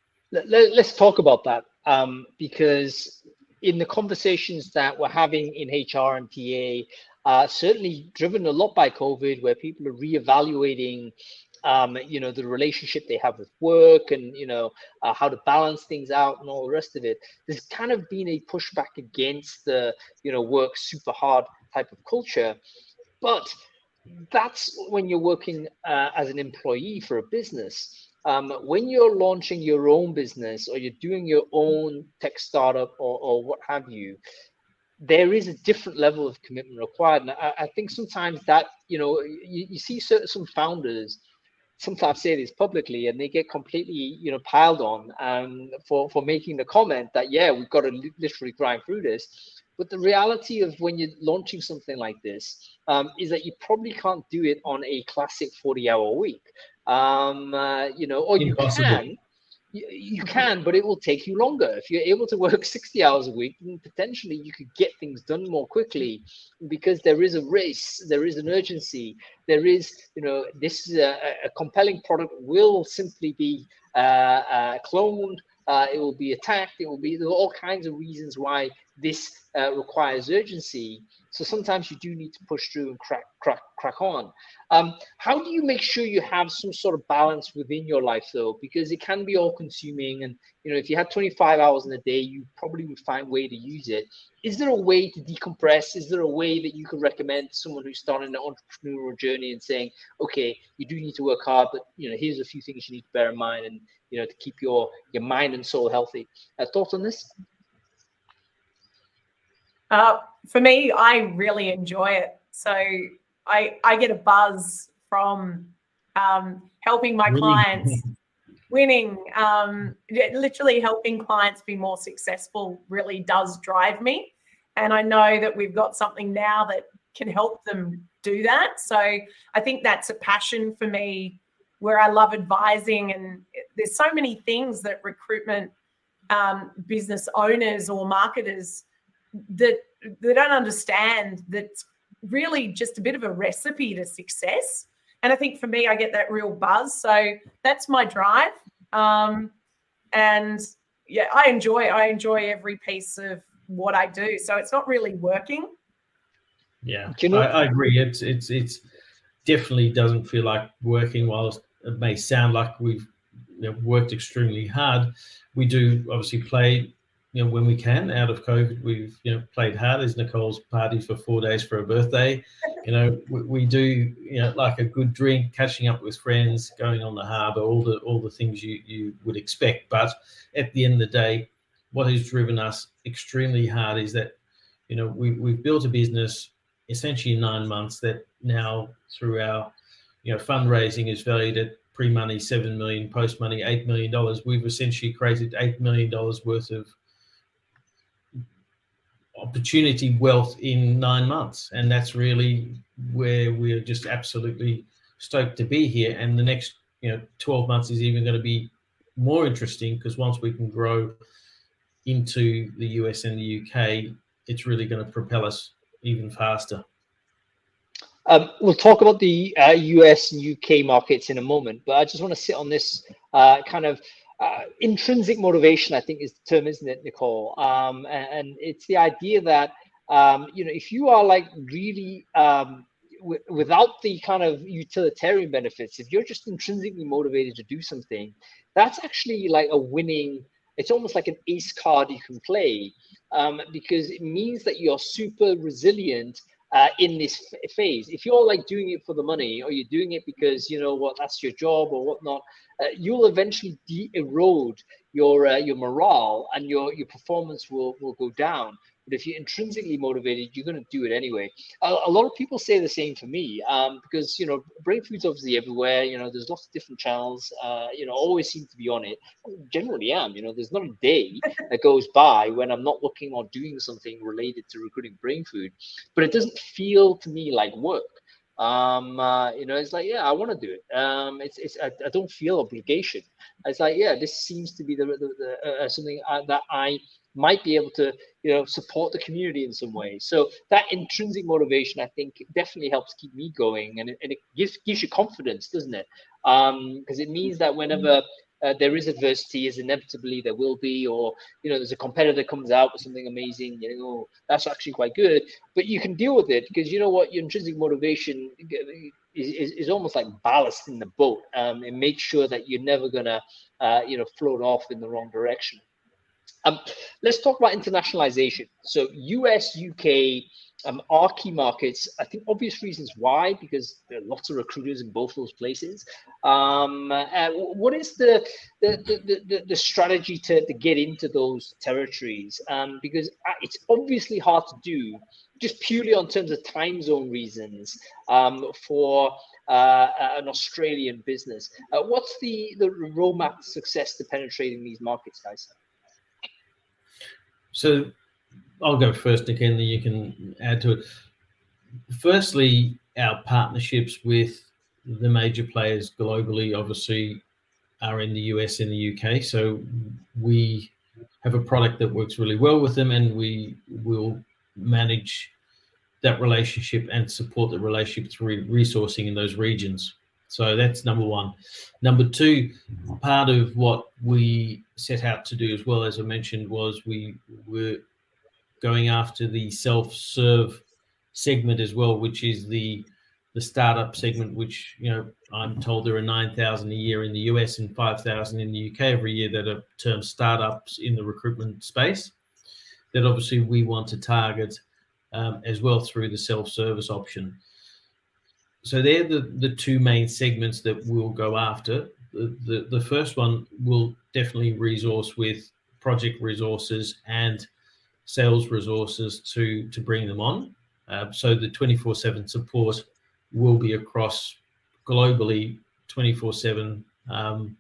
Let's talk about that, um, because in the conversations that we're having in H R and T A, uh, certainly driven a lot by COVID, where people are reevaluating, um, you know, the relationship they have with work and, you know, uh, how to balance things out and all the rest of it. There's kind of been a pushback against the, you know, work super hard type of culture. But that's when you're working uh, as an employee for a business. Um, when you're launching your own business or you're doing your own tech startup or, or what have you, there is a different level of commitment required. And I, I think sometimes that, you know, you, you see certain, some founders sometimes say this publicly and they get completely, you know, piled on um, for, for making the comment that, yeah, we've got to literally grind through this. But the reality of when you're launching something like this um, is that you probably can't do it on a classic forty hour week. Um, uh, you know, or Impossible. you can, you, you can, but it will take you longer. If you're able to work sixty hours a week, then potentially you could get things done more quickly because there is a race, there is an urgency, there is, you know, this is a, a compelling product will simply be uh, uh, cloned. Uh, it will be attacked. It will be, there are all kinds of reasons why this uh, requires urgency. So sometimes you do need to push through and crack, crack, crack on. Um, how do you make sure you have some sort of balance within your life, though? Because it can be all-consuming, and you know, if you had twenty-five hours in a day, you probably would find a way to use it. Is there a way to decompress? Is there a way that you could recommend to someone who's starting an entrepreneurial journey and saying, okay, you do need to work hard, but you know, here's a few things you need to bear in mind, and you know, to keep your your mind and soul healthy? Uh, thoughts on this? Uh, for me, I really enjoy it. So I I get a buzz from um, helping my Winning. clients, winning, um, literally helping clients be more successful really does drive me. And I know that we've got something now that can help them do that. So I think that's a passion for me, where I love advising. And there's so many things that recruitment um, business owners or marketers that they don't understand, that's really just a bit of a recipe to success. And I think for me, I get that real buzz. So that's my drive. Um, and yeah, I enjoy, I enjoy every piece of what I do. So it's not really working. Yeah, you know- I, I agree. It's, it's, it's definitely doesn't feel like working, whilst it may sound like we've you know, worked extremely hard. We do obviously play, you know, when we can. Out of COVID, we've you know played hard. As Nicole's party for four days for her birthday. You know, we, we do you know like a good drink, catching up with friends, going on the harbour, all the all the things you you would expect. But at the end of the day, what has driven us extremely hard is that you know we we've built a business essentially in nine months that now through our you know fundraising is valued at pre-money seven million, post-money eight million dollars. We've essentially created eight million dollars worth of opportunity wealth in nine months, and that's really where we're just absolutely stoked to be here. And the next you know twelve months is even going to be more interesting, because once we can grow into the U S and the U K, it's really going to propel us even faster. Um, we'll talk about the uh, U S and U K markets in a moment, but I just want to sit on this uh, kind of Uh, intrinsic motivation, I think, is the term, isn't it, Nicole? Um, and, and it's the idea that um, you know, if you are like really um, w- without the kind of utilitarian benefits, if you're just intrinsically motivated to do something, that's actually like a winning. It's almost like an ace card you can play, um, because it means that you're super resilient uh, in this f- phase. If you're like doing it for the money, or you're doing it because you know what, that's your job or whatnot, uh, you'll eventually de-erode your uh, your morale, and your your performance will will go down. But if you're intrinsically motivated, you're going to do it anyway. A, a lot of people say the same to me, um, because, you know, brain food's obviously everywhere. You know, there's lots of different channels, uh, you know, always seem to be on it. I generally am, you know, there's not a day that goes by when I'm not looking or doing something related to recruiting brain food, but it doesn't feel to me like work. Um, uh, you know, it's like, yeah, I want to do it. Um, it's, it's, I, I don't feel obligation. It's like, yeah, this seems to be the, the, the uh, something I, that I might be able to, you know, support the community in some way. So that intrinsic motivation, I think, definitely helps keep me going, and it, and it gives gives you confidence, doesn't it? Um, because it means that whenever uh, there is adversity, as inevitably there will be, or you know, there's a competitor comes out with something amazing, you know, oh, that's actually quite good, but you can deal with it, because you know what, your intrinsic motivation is, is, is almost like ballast in the boat. Um, it makes sure that you're never gonna, uh, you know, float off in the wrong direction. Um, let's talk about internationalization. So U S, U K um, are key markets. I think obvious reasons why, because there are lots of recruiters in both those places. Um, uh, what is the the, the, the, the strategy to, to get into those territories? Um, because it's obviously hard to do, just purely on terms of time zone reasons, um, for uh, an Australian business. Uh, what's the, the roadmap to success to penetrating these markets, guys? So I'll go first, Nick, and then you can add to it. Firstly, our partnerships with the major players globally obviously are in the U S and the U K. So we have a product that works really well with them, and we will manage that relationship and support the relationship through resourcing in those regions. So that's number one. Number two, part of what we set out to do as well, as I mentioned, was we were going after the self-serve segment as well, which is the the startup segment, which, you know, I'm told there are nine thousand a year in the U S and five thousand in the U K every year that are termed startups in the recruitment space, that obviously we want to target um, as well through the self-service option. So they're the, the two main segments that we'll go after. The, the, the first one will definitely resource with project resources and sales resources to, to bring them on. Uh, so the twenty-four seven support will be across globally twenty-four seven um,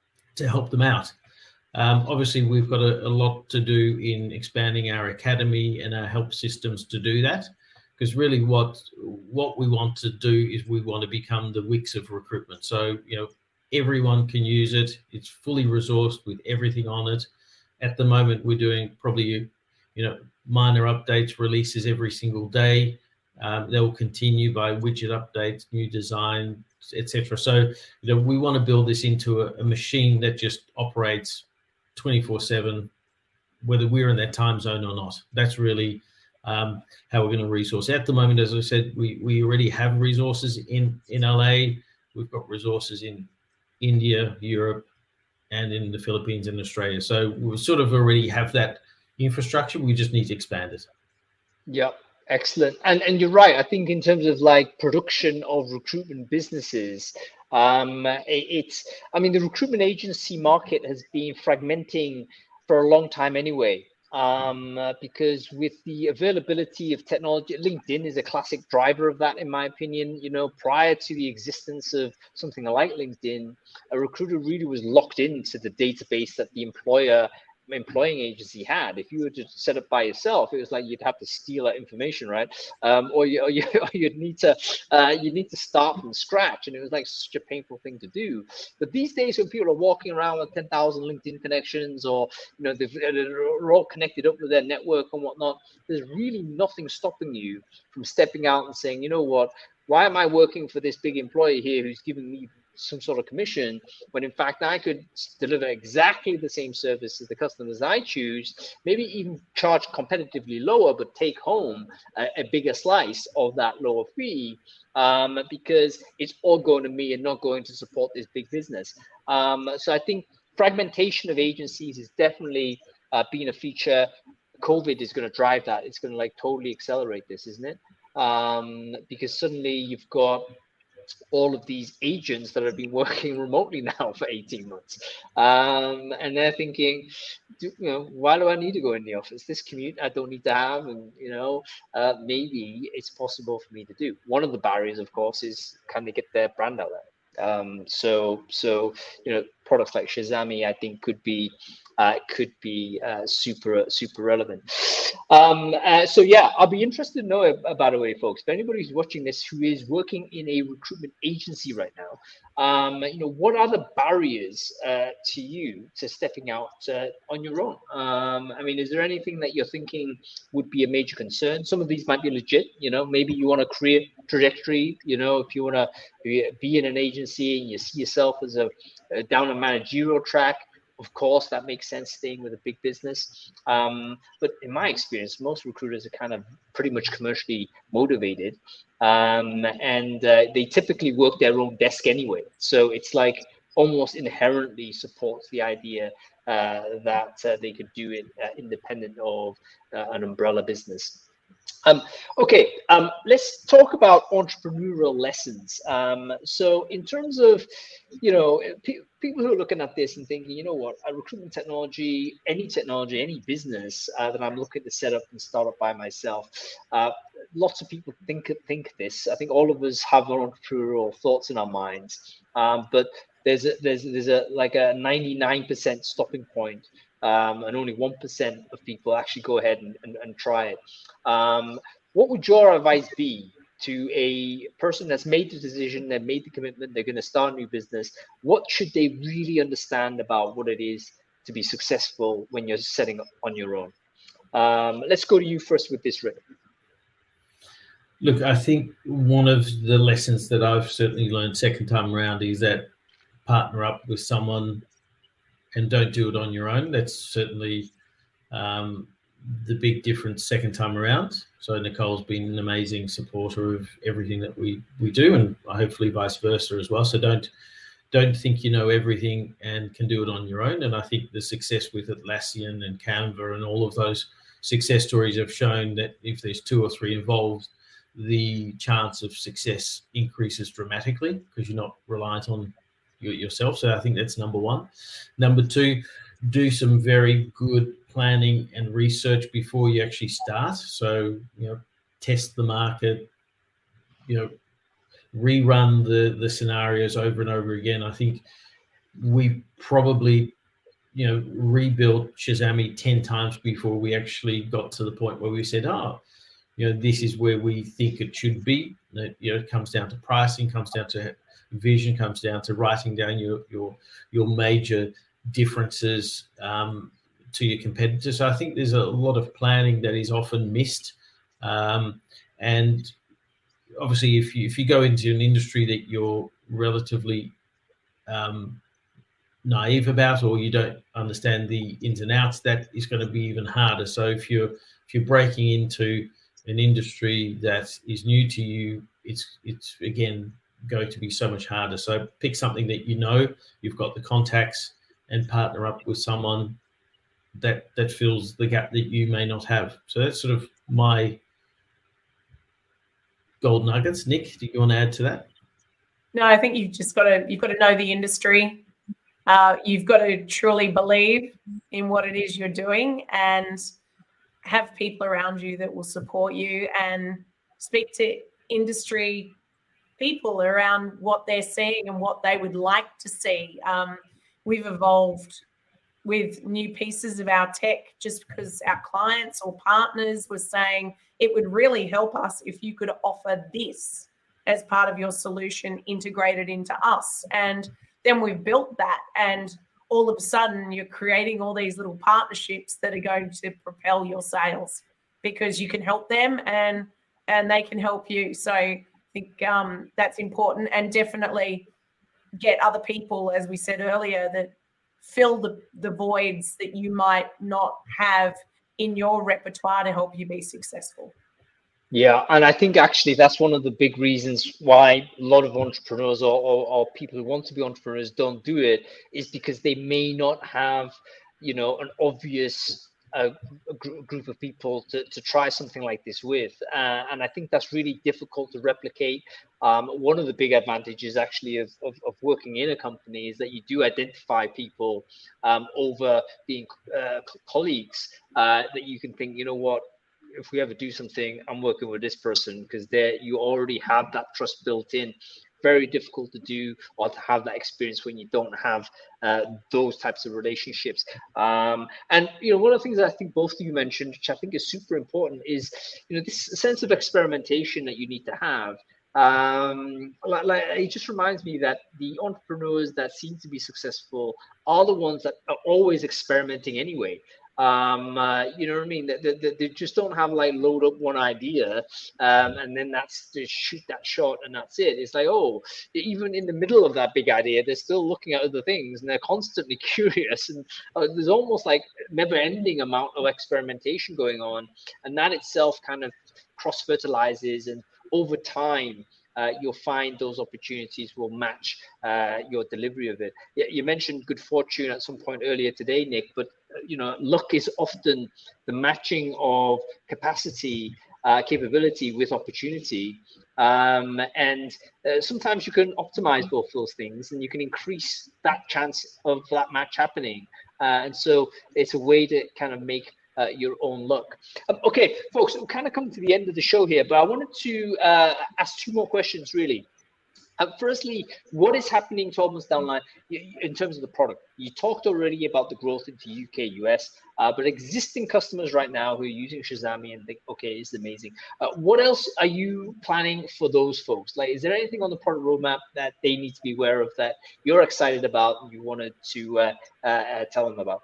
to help them out. Um, obviously, we've got a, a lot to do in expanding our academy and our help systems to do that, because really what what we want to do is we want to become the Wix of recruitment. So, you know, everyone can use it. It's fully resourced with everything on it. At the moment, we're doing probably, you know, minor updates, releases every single day. Um, they will continue by widget updates, new design, et cetera. So, you know, we want to build this into a, a machine that just operates twenty-four seven, whether we're in that time zone or not. That's really um, how we're going to resource. At the moment, as I said, we, we already have resources in, in L A. We've got resources in India, Europe, and in the Philippines and Australia. So we sort of already have that infrastructure. We just need to expand it. Yeah. Excellent. And and you're right. I think in terms of like production of recruitment businesses, um, it, it's, I mean, the recruitment agency market has been fragmenting for a long time anyway, um, uh, because with the availability of technology, LinkedIn is a classic driver of that, in my opinion. You know, prior to the existence of something like LinkedIn, a recruiter really was locked into the database that the employer employing agency had. If you were to set up by yourself, it was like you'd have to steal that information, right? Um, or, you, or, you, or you'd need to uh, you need to start from scratch, and it was like such a painful thing to do. But these days, when people are walking around with ten thousand LinkedIn connections, or you know they've, they're all connected up with their network and whatnot, there's really nothing stopping you from stepping out and saying, you know what, why am I working for this big employer here who's giving me some sort of commission, when in fact I could deliver exactly the same service as the customers I choose, maybe even charge competitively lower, but take home a, a bigger slice of that lower fee, um, because it's all going to me and not going to support this big business. Um, so I think fragmentation of agencies is definitely uh, being a feature. COVID is going to drive that. It's going to like totally accelerate this, isn't it? Um, because suddenly you've got all of these agents that have been working remotely now for eighteen months. Um, and they're thinking, do, you know, why do I need to go in the office? This commute I don't need to have. And, you know, uh, maybe it's possible for me to do. One of the barriers, of course, is can they get their brand out there? Um, so, so, you know, products like Shazami, I think could be, uh, could be uh, super, super relevant. Um, uh, so yeah, I'll be interested to know, uh, by the way, folks, if anybody who's watching this who is working in a recruitment agency right now, um, you know, what are the barriers uh, to you to stepping out uh, on your own? Um, I mean, is there anything that you're thinking would be a major concern? Some of these might be legit, you know, maybe you want a career trajectory, you know, if you want to be in an agency and you see yourself as a, a down a managerial track, of course, that makes sense staying with a big business. Um, but in my experience, most recruiters are kind of pretty much commercially motivated. Um, and uh, they typically work their own desk anyway. So it's like almost inherently supports the idea uh, that uh, they could do it uh, independent of uh, an umbrella business. Um, okay, um, let's talk about entrepreneurial lessons. Um, so in terms of, you know, pe people who are looking at this and thinking, you know what, a recruitment technology, any technology, any business uh, that I'm looking to set up and start up by myself, uh, lots of people think think this. I think all of us have our entrepreneurial thoughts in our minds, um, but there's a, there's there's a like a ninety-nine percent stopping point. Um, and only one percent of people actually go ahead and, and, and try it. Um, what would your advice be to a person that's made the decision, they've made the commitment, they're going to start a new business? What should they really understand about what it is to be successful when you're setting up on your own? Um, let's go to you first with this, Rick. Look, I think one of the lessons that I've certainly learned second time around is that partner up with someone and don't do it on your own. That's certainly um, the big difference second time around. So Nicole's been an amazing supporter of everything that we we do, and hopefully vice versa as well. So don't don't think you know everything and can do it on your own. And I think the success with Atlassian and Canva and all of those success stories have shown that if there's two or three involved, the chance of success increases dramatically because you're not reliant on you, yourself. So I think that's number one. Number two, do some very good planning and research before you actually start. So, you know, test the market, you know, rerun the, the scenarios over and over again. I think we probably, you know, rebuilt Shazami ten times before we actually got to the point where we said, oh, you know, this is where we think it should be. That, you know, it comes down to pricing, comes down to vision, comes down to writing down your your your major differences um, to your competitors. So I think there's a lot of planning that is often missed. Um, and obviously, if you if you go into an industry that you're relatively um, naive about, or you don't understand the ins and outs, that is going to be even harder. So if you're if you're breaking into an industry that is new to you, it's it's again going to be so much harder. So pick something that you know, you've got the contacts, and partner up with someone that that fills the gap that you may not have. So that's sort of my gold nuggets. Nick, do you want to add to that? No, I think you've just got to you've got to know the industry. Uh, you've got to truly believe in what it is you're doing and have people around you that will support you, and speak to industry people around what they're seeing and what they would like to see. Um, we've evolved with new pieces of our tech just because our clients or partners were saying it would really help us if you could offer this as part of your solution integrated into us. And then we've built that, and all of a sudden you're creating all these little partnerships that are going to propel your sales because you can help them and and they can help you. So I think um, that's important, and definitely get other people, as we said earlier, that fill the, the voids that you might not have in your repertoire to help you be successful. Yeah, and I think actually that's one of the big reasons why a lot of entrepreneurs or, or, or people who want to be entrepreneurs don't do it, is because they may not have, you know, an obvious uh, gr- group of people to, to try something like this with. Uh, and I think that's really difficult to replicate. Um, one of the big advantages actually of, of, of working in a company is that you do identify people um, over being uh, colleagues uh, that you can think, you know what, if we ever do something, I'm working with this person, because there you already have that trust built in. Very difficult to do or to have that experience when you don't have uh, those types of relationships. Um, and you know, one of the things that I think both of you mentioned, which I think is super important, is you know this sense of experimentation that you need to have. Um, like, like it just reminds me that the entrepreneurs that seem to be successful are the ones that are always experimenting anyway. Um, uh, you know what I mean? They, they, they just don't have like load up one idea um, and then that's just shoot that shot and that's it. It's like, oh, even in the middle of that big idea, they're still looking at other things and they're constantly curious. And uh, there's almost like never-ending amount of experimentation going on, and that itself kind of cross-fertilizes, and over time, Uh, you'll find those opportunities will match uh, your delivery of it. You mentioned good fortune at some point earlier today, Nick, but uh, you know, luck is often the matching of capacity, uh, capability with opportunity. Um, and uh, sometimes you can optimize both those things, and you can increase that chance of that match happening. Uh, and so it's a way to kind of make Uh, your own luck. Um, okay, folks, we're kind of coming to the end of the show here, but I wanted to uh, ask two more questions, really. Uh, firstly, what is happening twelve months down the line in terms of the product? You talked already about the growth into U K, U S, uh, but existing customers right now who are using Shazami and think, okay, it's amazing. Uh, what else are you planning for those folks? Like, is there anything on the product roadmap that they need to be aware of that you're excited about and you wanted to uh, uh, uh, tell them about?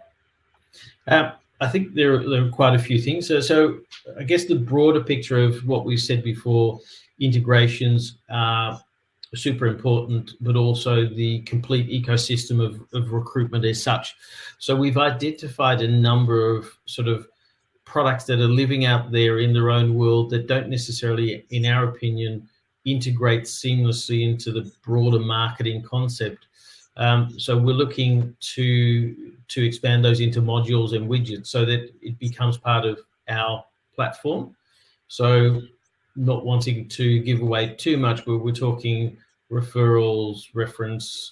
Um, I think there are, there are quite a few things. So, so I guess the broader picture of what we said before, integrations are super important, but also the complete ecosystem of, of recruitment as such. So we've identified a number of sort of products that are living out there in their own world that don't necessarily, in our opinion, integrate seamlessly into the broader marketing concept. Um, so we're looking to to expand those into modules and widgets so that it becomes part of our platform. So not wanting to give away too much, but we're talking referrals, reference,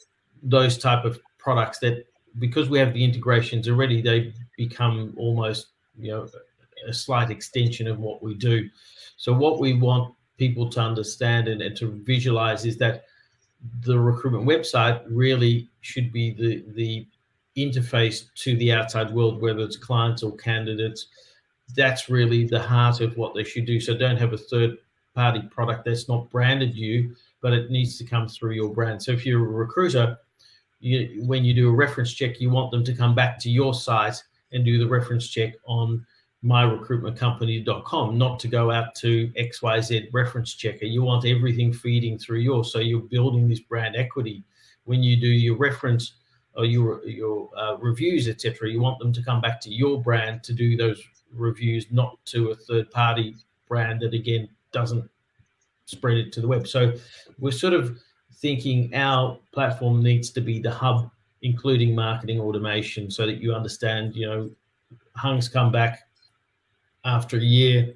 those type of products that, because we have the integrations already, they become almost, you know, a slight extension of what we do. So what we want people to understand and, and to visualize is that the recruitment website really should be the the interface to the outside world, whether it's clients or candidates. That's really the heart of what they should do. So don't have a third party product that's not branded you, but it needs to come through your brand. So if you're a recruiter, you, when you do a reference check, you want them to come back to your site and do the reference check on my recruitment company dot com, not to go out to X Y Z reference checker. You want everything feeding through yours. So you're building this brand equity. When you do your reference or your your uh, reviews, et cetera, you want them to come back to your brand to do those reviews, not to a third party brand that, again, doesn't spread it to the web. So we're sort of thinking our platform needs to be the hub, including marketing automation, so that you understand, you know, Hung's come back after a year.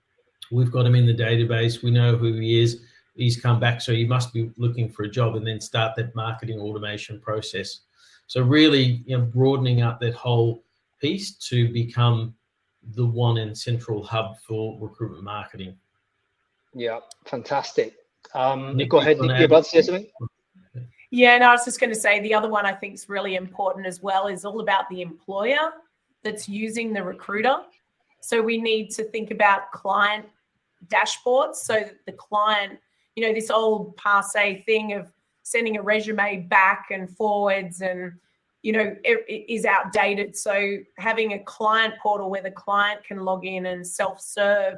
We've got him in the database. We know who he is. He's come back, so you must be looking for a job, and then start that marketing automation process. So really, you know, broadening out that whole piece to become the one and central hub for recruitment marketing. Yeah, fantastic. Um, Nick, go ahead, Nick. You're about to say something? Yeah, no, I was just going to say the other one I think is really important as well is all about the employer that's using the recruiter. So we need to think about client dashboards so that the client, you know, this old passe thing of sending a resume back and forwards and, you know, it, it is outdated. So having a client portal where the client can log in and self-serve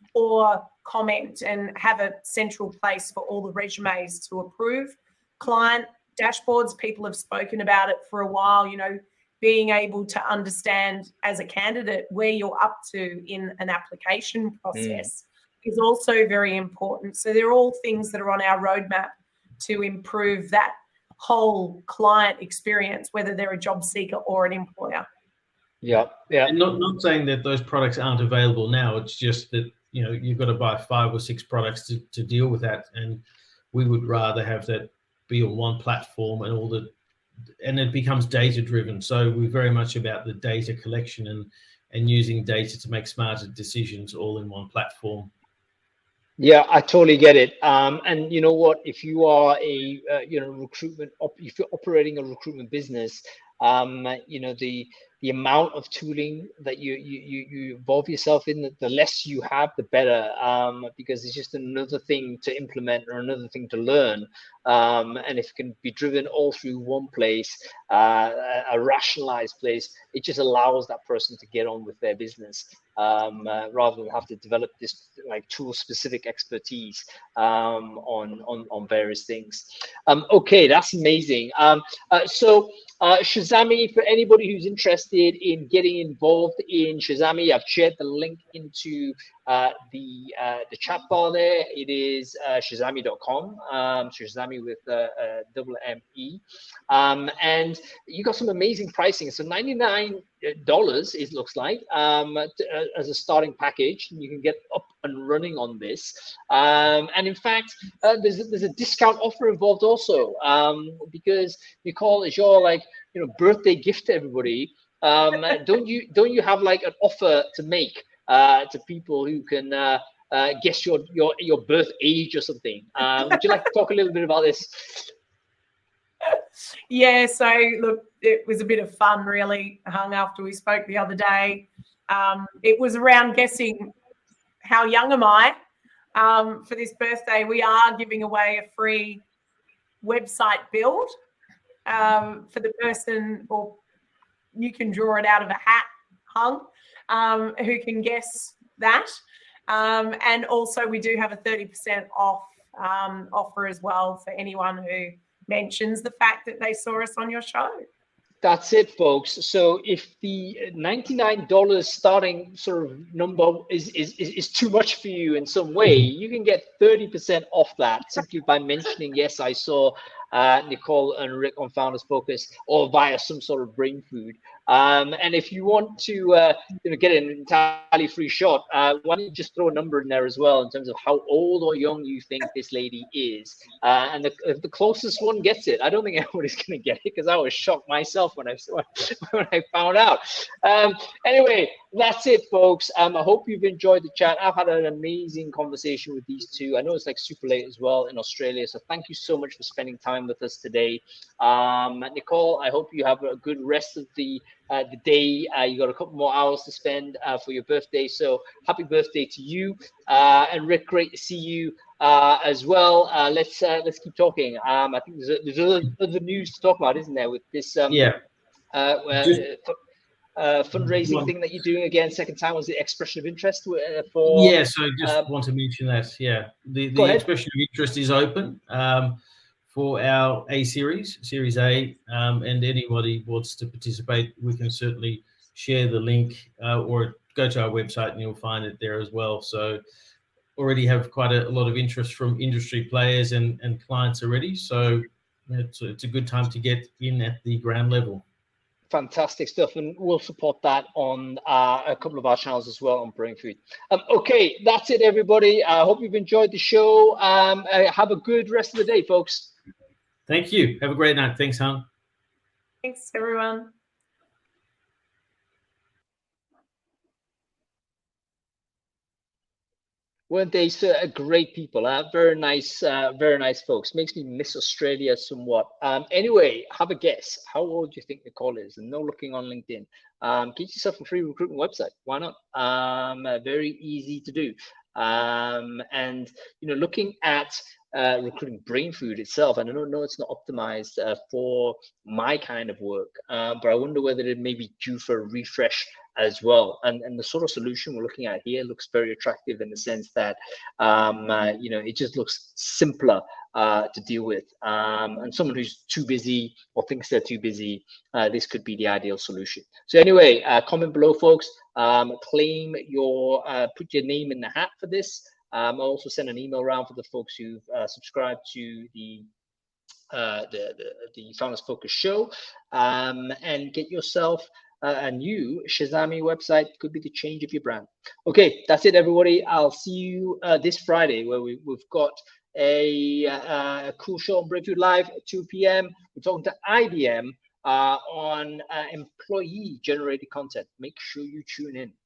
or comment and have a central place for all the resumes to approve. Client dashboards, people have spoken about it for a while, you know, being able to understand as a candidate where you're up to in an application process mm. is also very important. So they're all things that are on our roadmap to improve that whole client experience, whether they're a job seeker or an employer. Yeah, yeah. And not, not saying that those products aren't available now. It's just that, you know, you've got to buy five or six products to, to deal with that. And we would rather have that be on one platform and all the, and it becomes data driven. So we're very much about the data collection and, and using data to make smarter decisions all in one platform. Yeah, I totally get it. Um, and you know what, if you are a, uh, you know, recruitment, op- if you're operating a recruitment business, um, you know, the, the amount of tooling that you, you, you involve yourself in, the less you have, the better, um, because it's just another thing to implement or another thing to learn. Um, and if it can be driven all through one place, uh, a rationalized place, it just allows that person to get on with their business, um, uh, rather than have to develop this like tool specific expertise um, on, on, on various things. Um, okay, that's amazing. Um, uh, so uh, Shazami, for anybody who's interested in getting involved in Shazami, I've shared the link into uh, the uh, the chat bar there. It is uh, shazami dot com, um, Shazami with uh, uh, double M E. Um, and you got some amazing pricing. So ninety-nine dollars, it looks like, um, to, uh, as a starting package. You can get up and running on this. Um, and in fact, uh, there's, a, there's a discount offer involved also, um, because Nicole, is your like, you know, birthday gift to everybody. Um, don't you don't you have like an offer to make uh, to people who can uh, uh, guess your your your birth age or something? Um, would you like to talk a little bit about this? Yeah, so look, it was a bit of fun really, Hung, after we spoke the other day. Um, it was around guessing how young am I. Um, for this birthday, we are giving away a free website build um, for the person, or you can draw it out of a hat, Hung, um, who can guess that. Um, and also we do have a thirty percent off um, offer as well for anyone who mentions the fact that they saw us on your show. That's it, folks. So if the ninety-nine dollars starting sort of number is, is, is, is too much for you in some way, you can get thirty percent off that simply by mentioning, yes, I saw uh, Nicole and Rick on Founders Focus, or via some sort of brain food. Um, and if you want to uh, you know, get an entirely free shot, uh, why don't you just throw a number in there as well in terms of how old or young you think this lady is. Uh, and the, the closest one gets it. I don't think anybody's going to get it because I was shocked myself when I when I found out. Um, anyway, that's it, folks. Um, I hope you've enjoyed the chat. I've had an amazing conversation with these two. I know it's like super late as well in Australia, so thank you so much for spending time with us today. Um, Nicole, I hope you have a good rest of the uh, the day. Uh, you got a couple more hours to spend uh, for your birthday, so happy birthday to you. Uh, and Rick, great to see you uh, as well. Uh, let's uh, let's keep talking. Um, I think there's, a, there's other, other news to talk about, isn't there? With this, um, yeah, uh, uh, Just, uh, fundraising one, thing that you're doing again. Second time was the expression of interest uh, for. Yeah, so just um, want to mention that. Yeah, the Go the ahead. expression of interest is open. Um, for our A series, Series A, um, and anybody wants to participate, we can certainly share the link uh, or go to our website and you'll find it there as well. So already have quite a, a lot of interest from industry players and, and clients already. So it's, it's a good time to get in at the ground level. Fantastic stuff, and we'll support that on uh, a couple of our channels as well on Brain Food. Um, okay, that's it, everybody. I hope you've enjoyed the show. Um, uh, have a good rest of the day, folks. Thank you. Have a great night. Thanks, hon. Thanks, everyone. Weren't they uh, great people? Uh, very nice, uh, very nice folks. Makes me miss Australia somewhat. Um, anyway, have a guess. How old do you think Nicole is? And no looking on LinkedIn. Um, get yourself a free recruitment website. Why not? Um, uh, very easy to do. Um, and, you know, looking at uh, recruiting Brain Food itself, and I don't know it's not optimized uh, for my kind of work, uh, but I wonder whether it may be due for a refresh as well. And, and the sort of solution we're looking at here looks very attractive in the sense that, um, uh, you know, it just looks simpler uh, to deal with. Um, and someone who's too busy or thinks they're too busy, uh, this could be the ideal solution. So anyway, uh, comment below, folks. Um, claim your, uh, put your name in the hat for this. Um, I'll also send an email around for the folks who've uh, subscribed to the uh, the, the, the Founders Focus show, um, and get yourself uh, a new Shazami website. Could be the change of your brand. Okay, that's it, everybody. I'll see you uh, this Friday where we, we've got a, uh, a cool show on Brain Food Live at two p m We're talking to I B M uh, on uh, employee generated content. Make sure you tune in.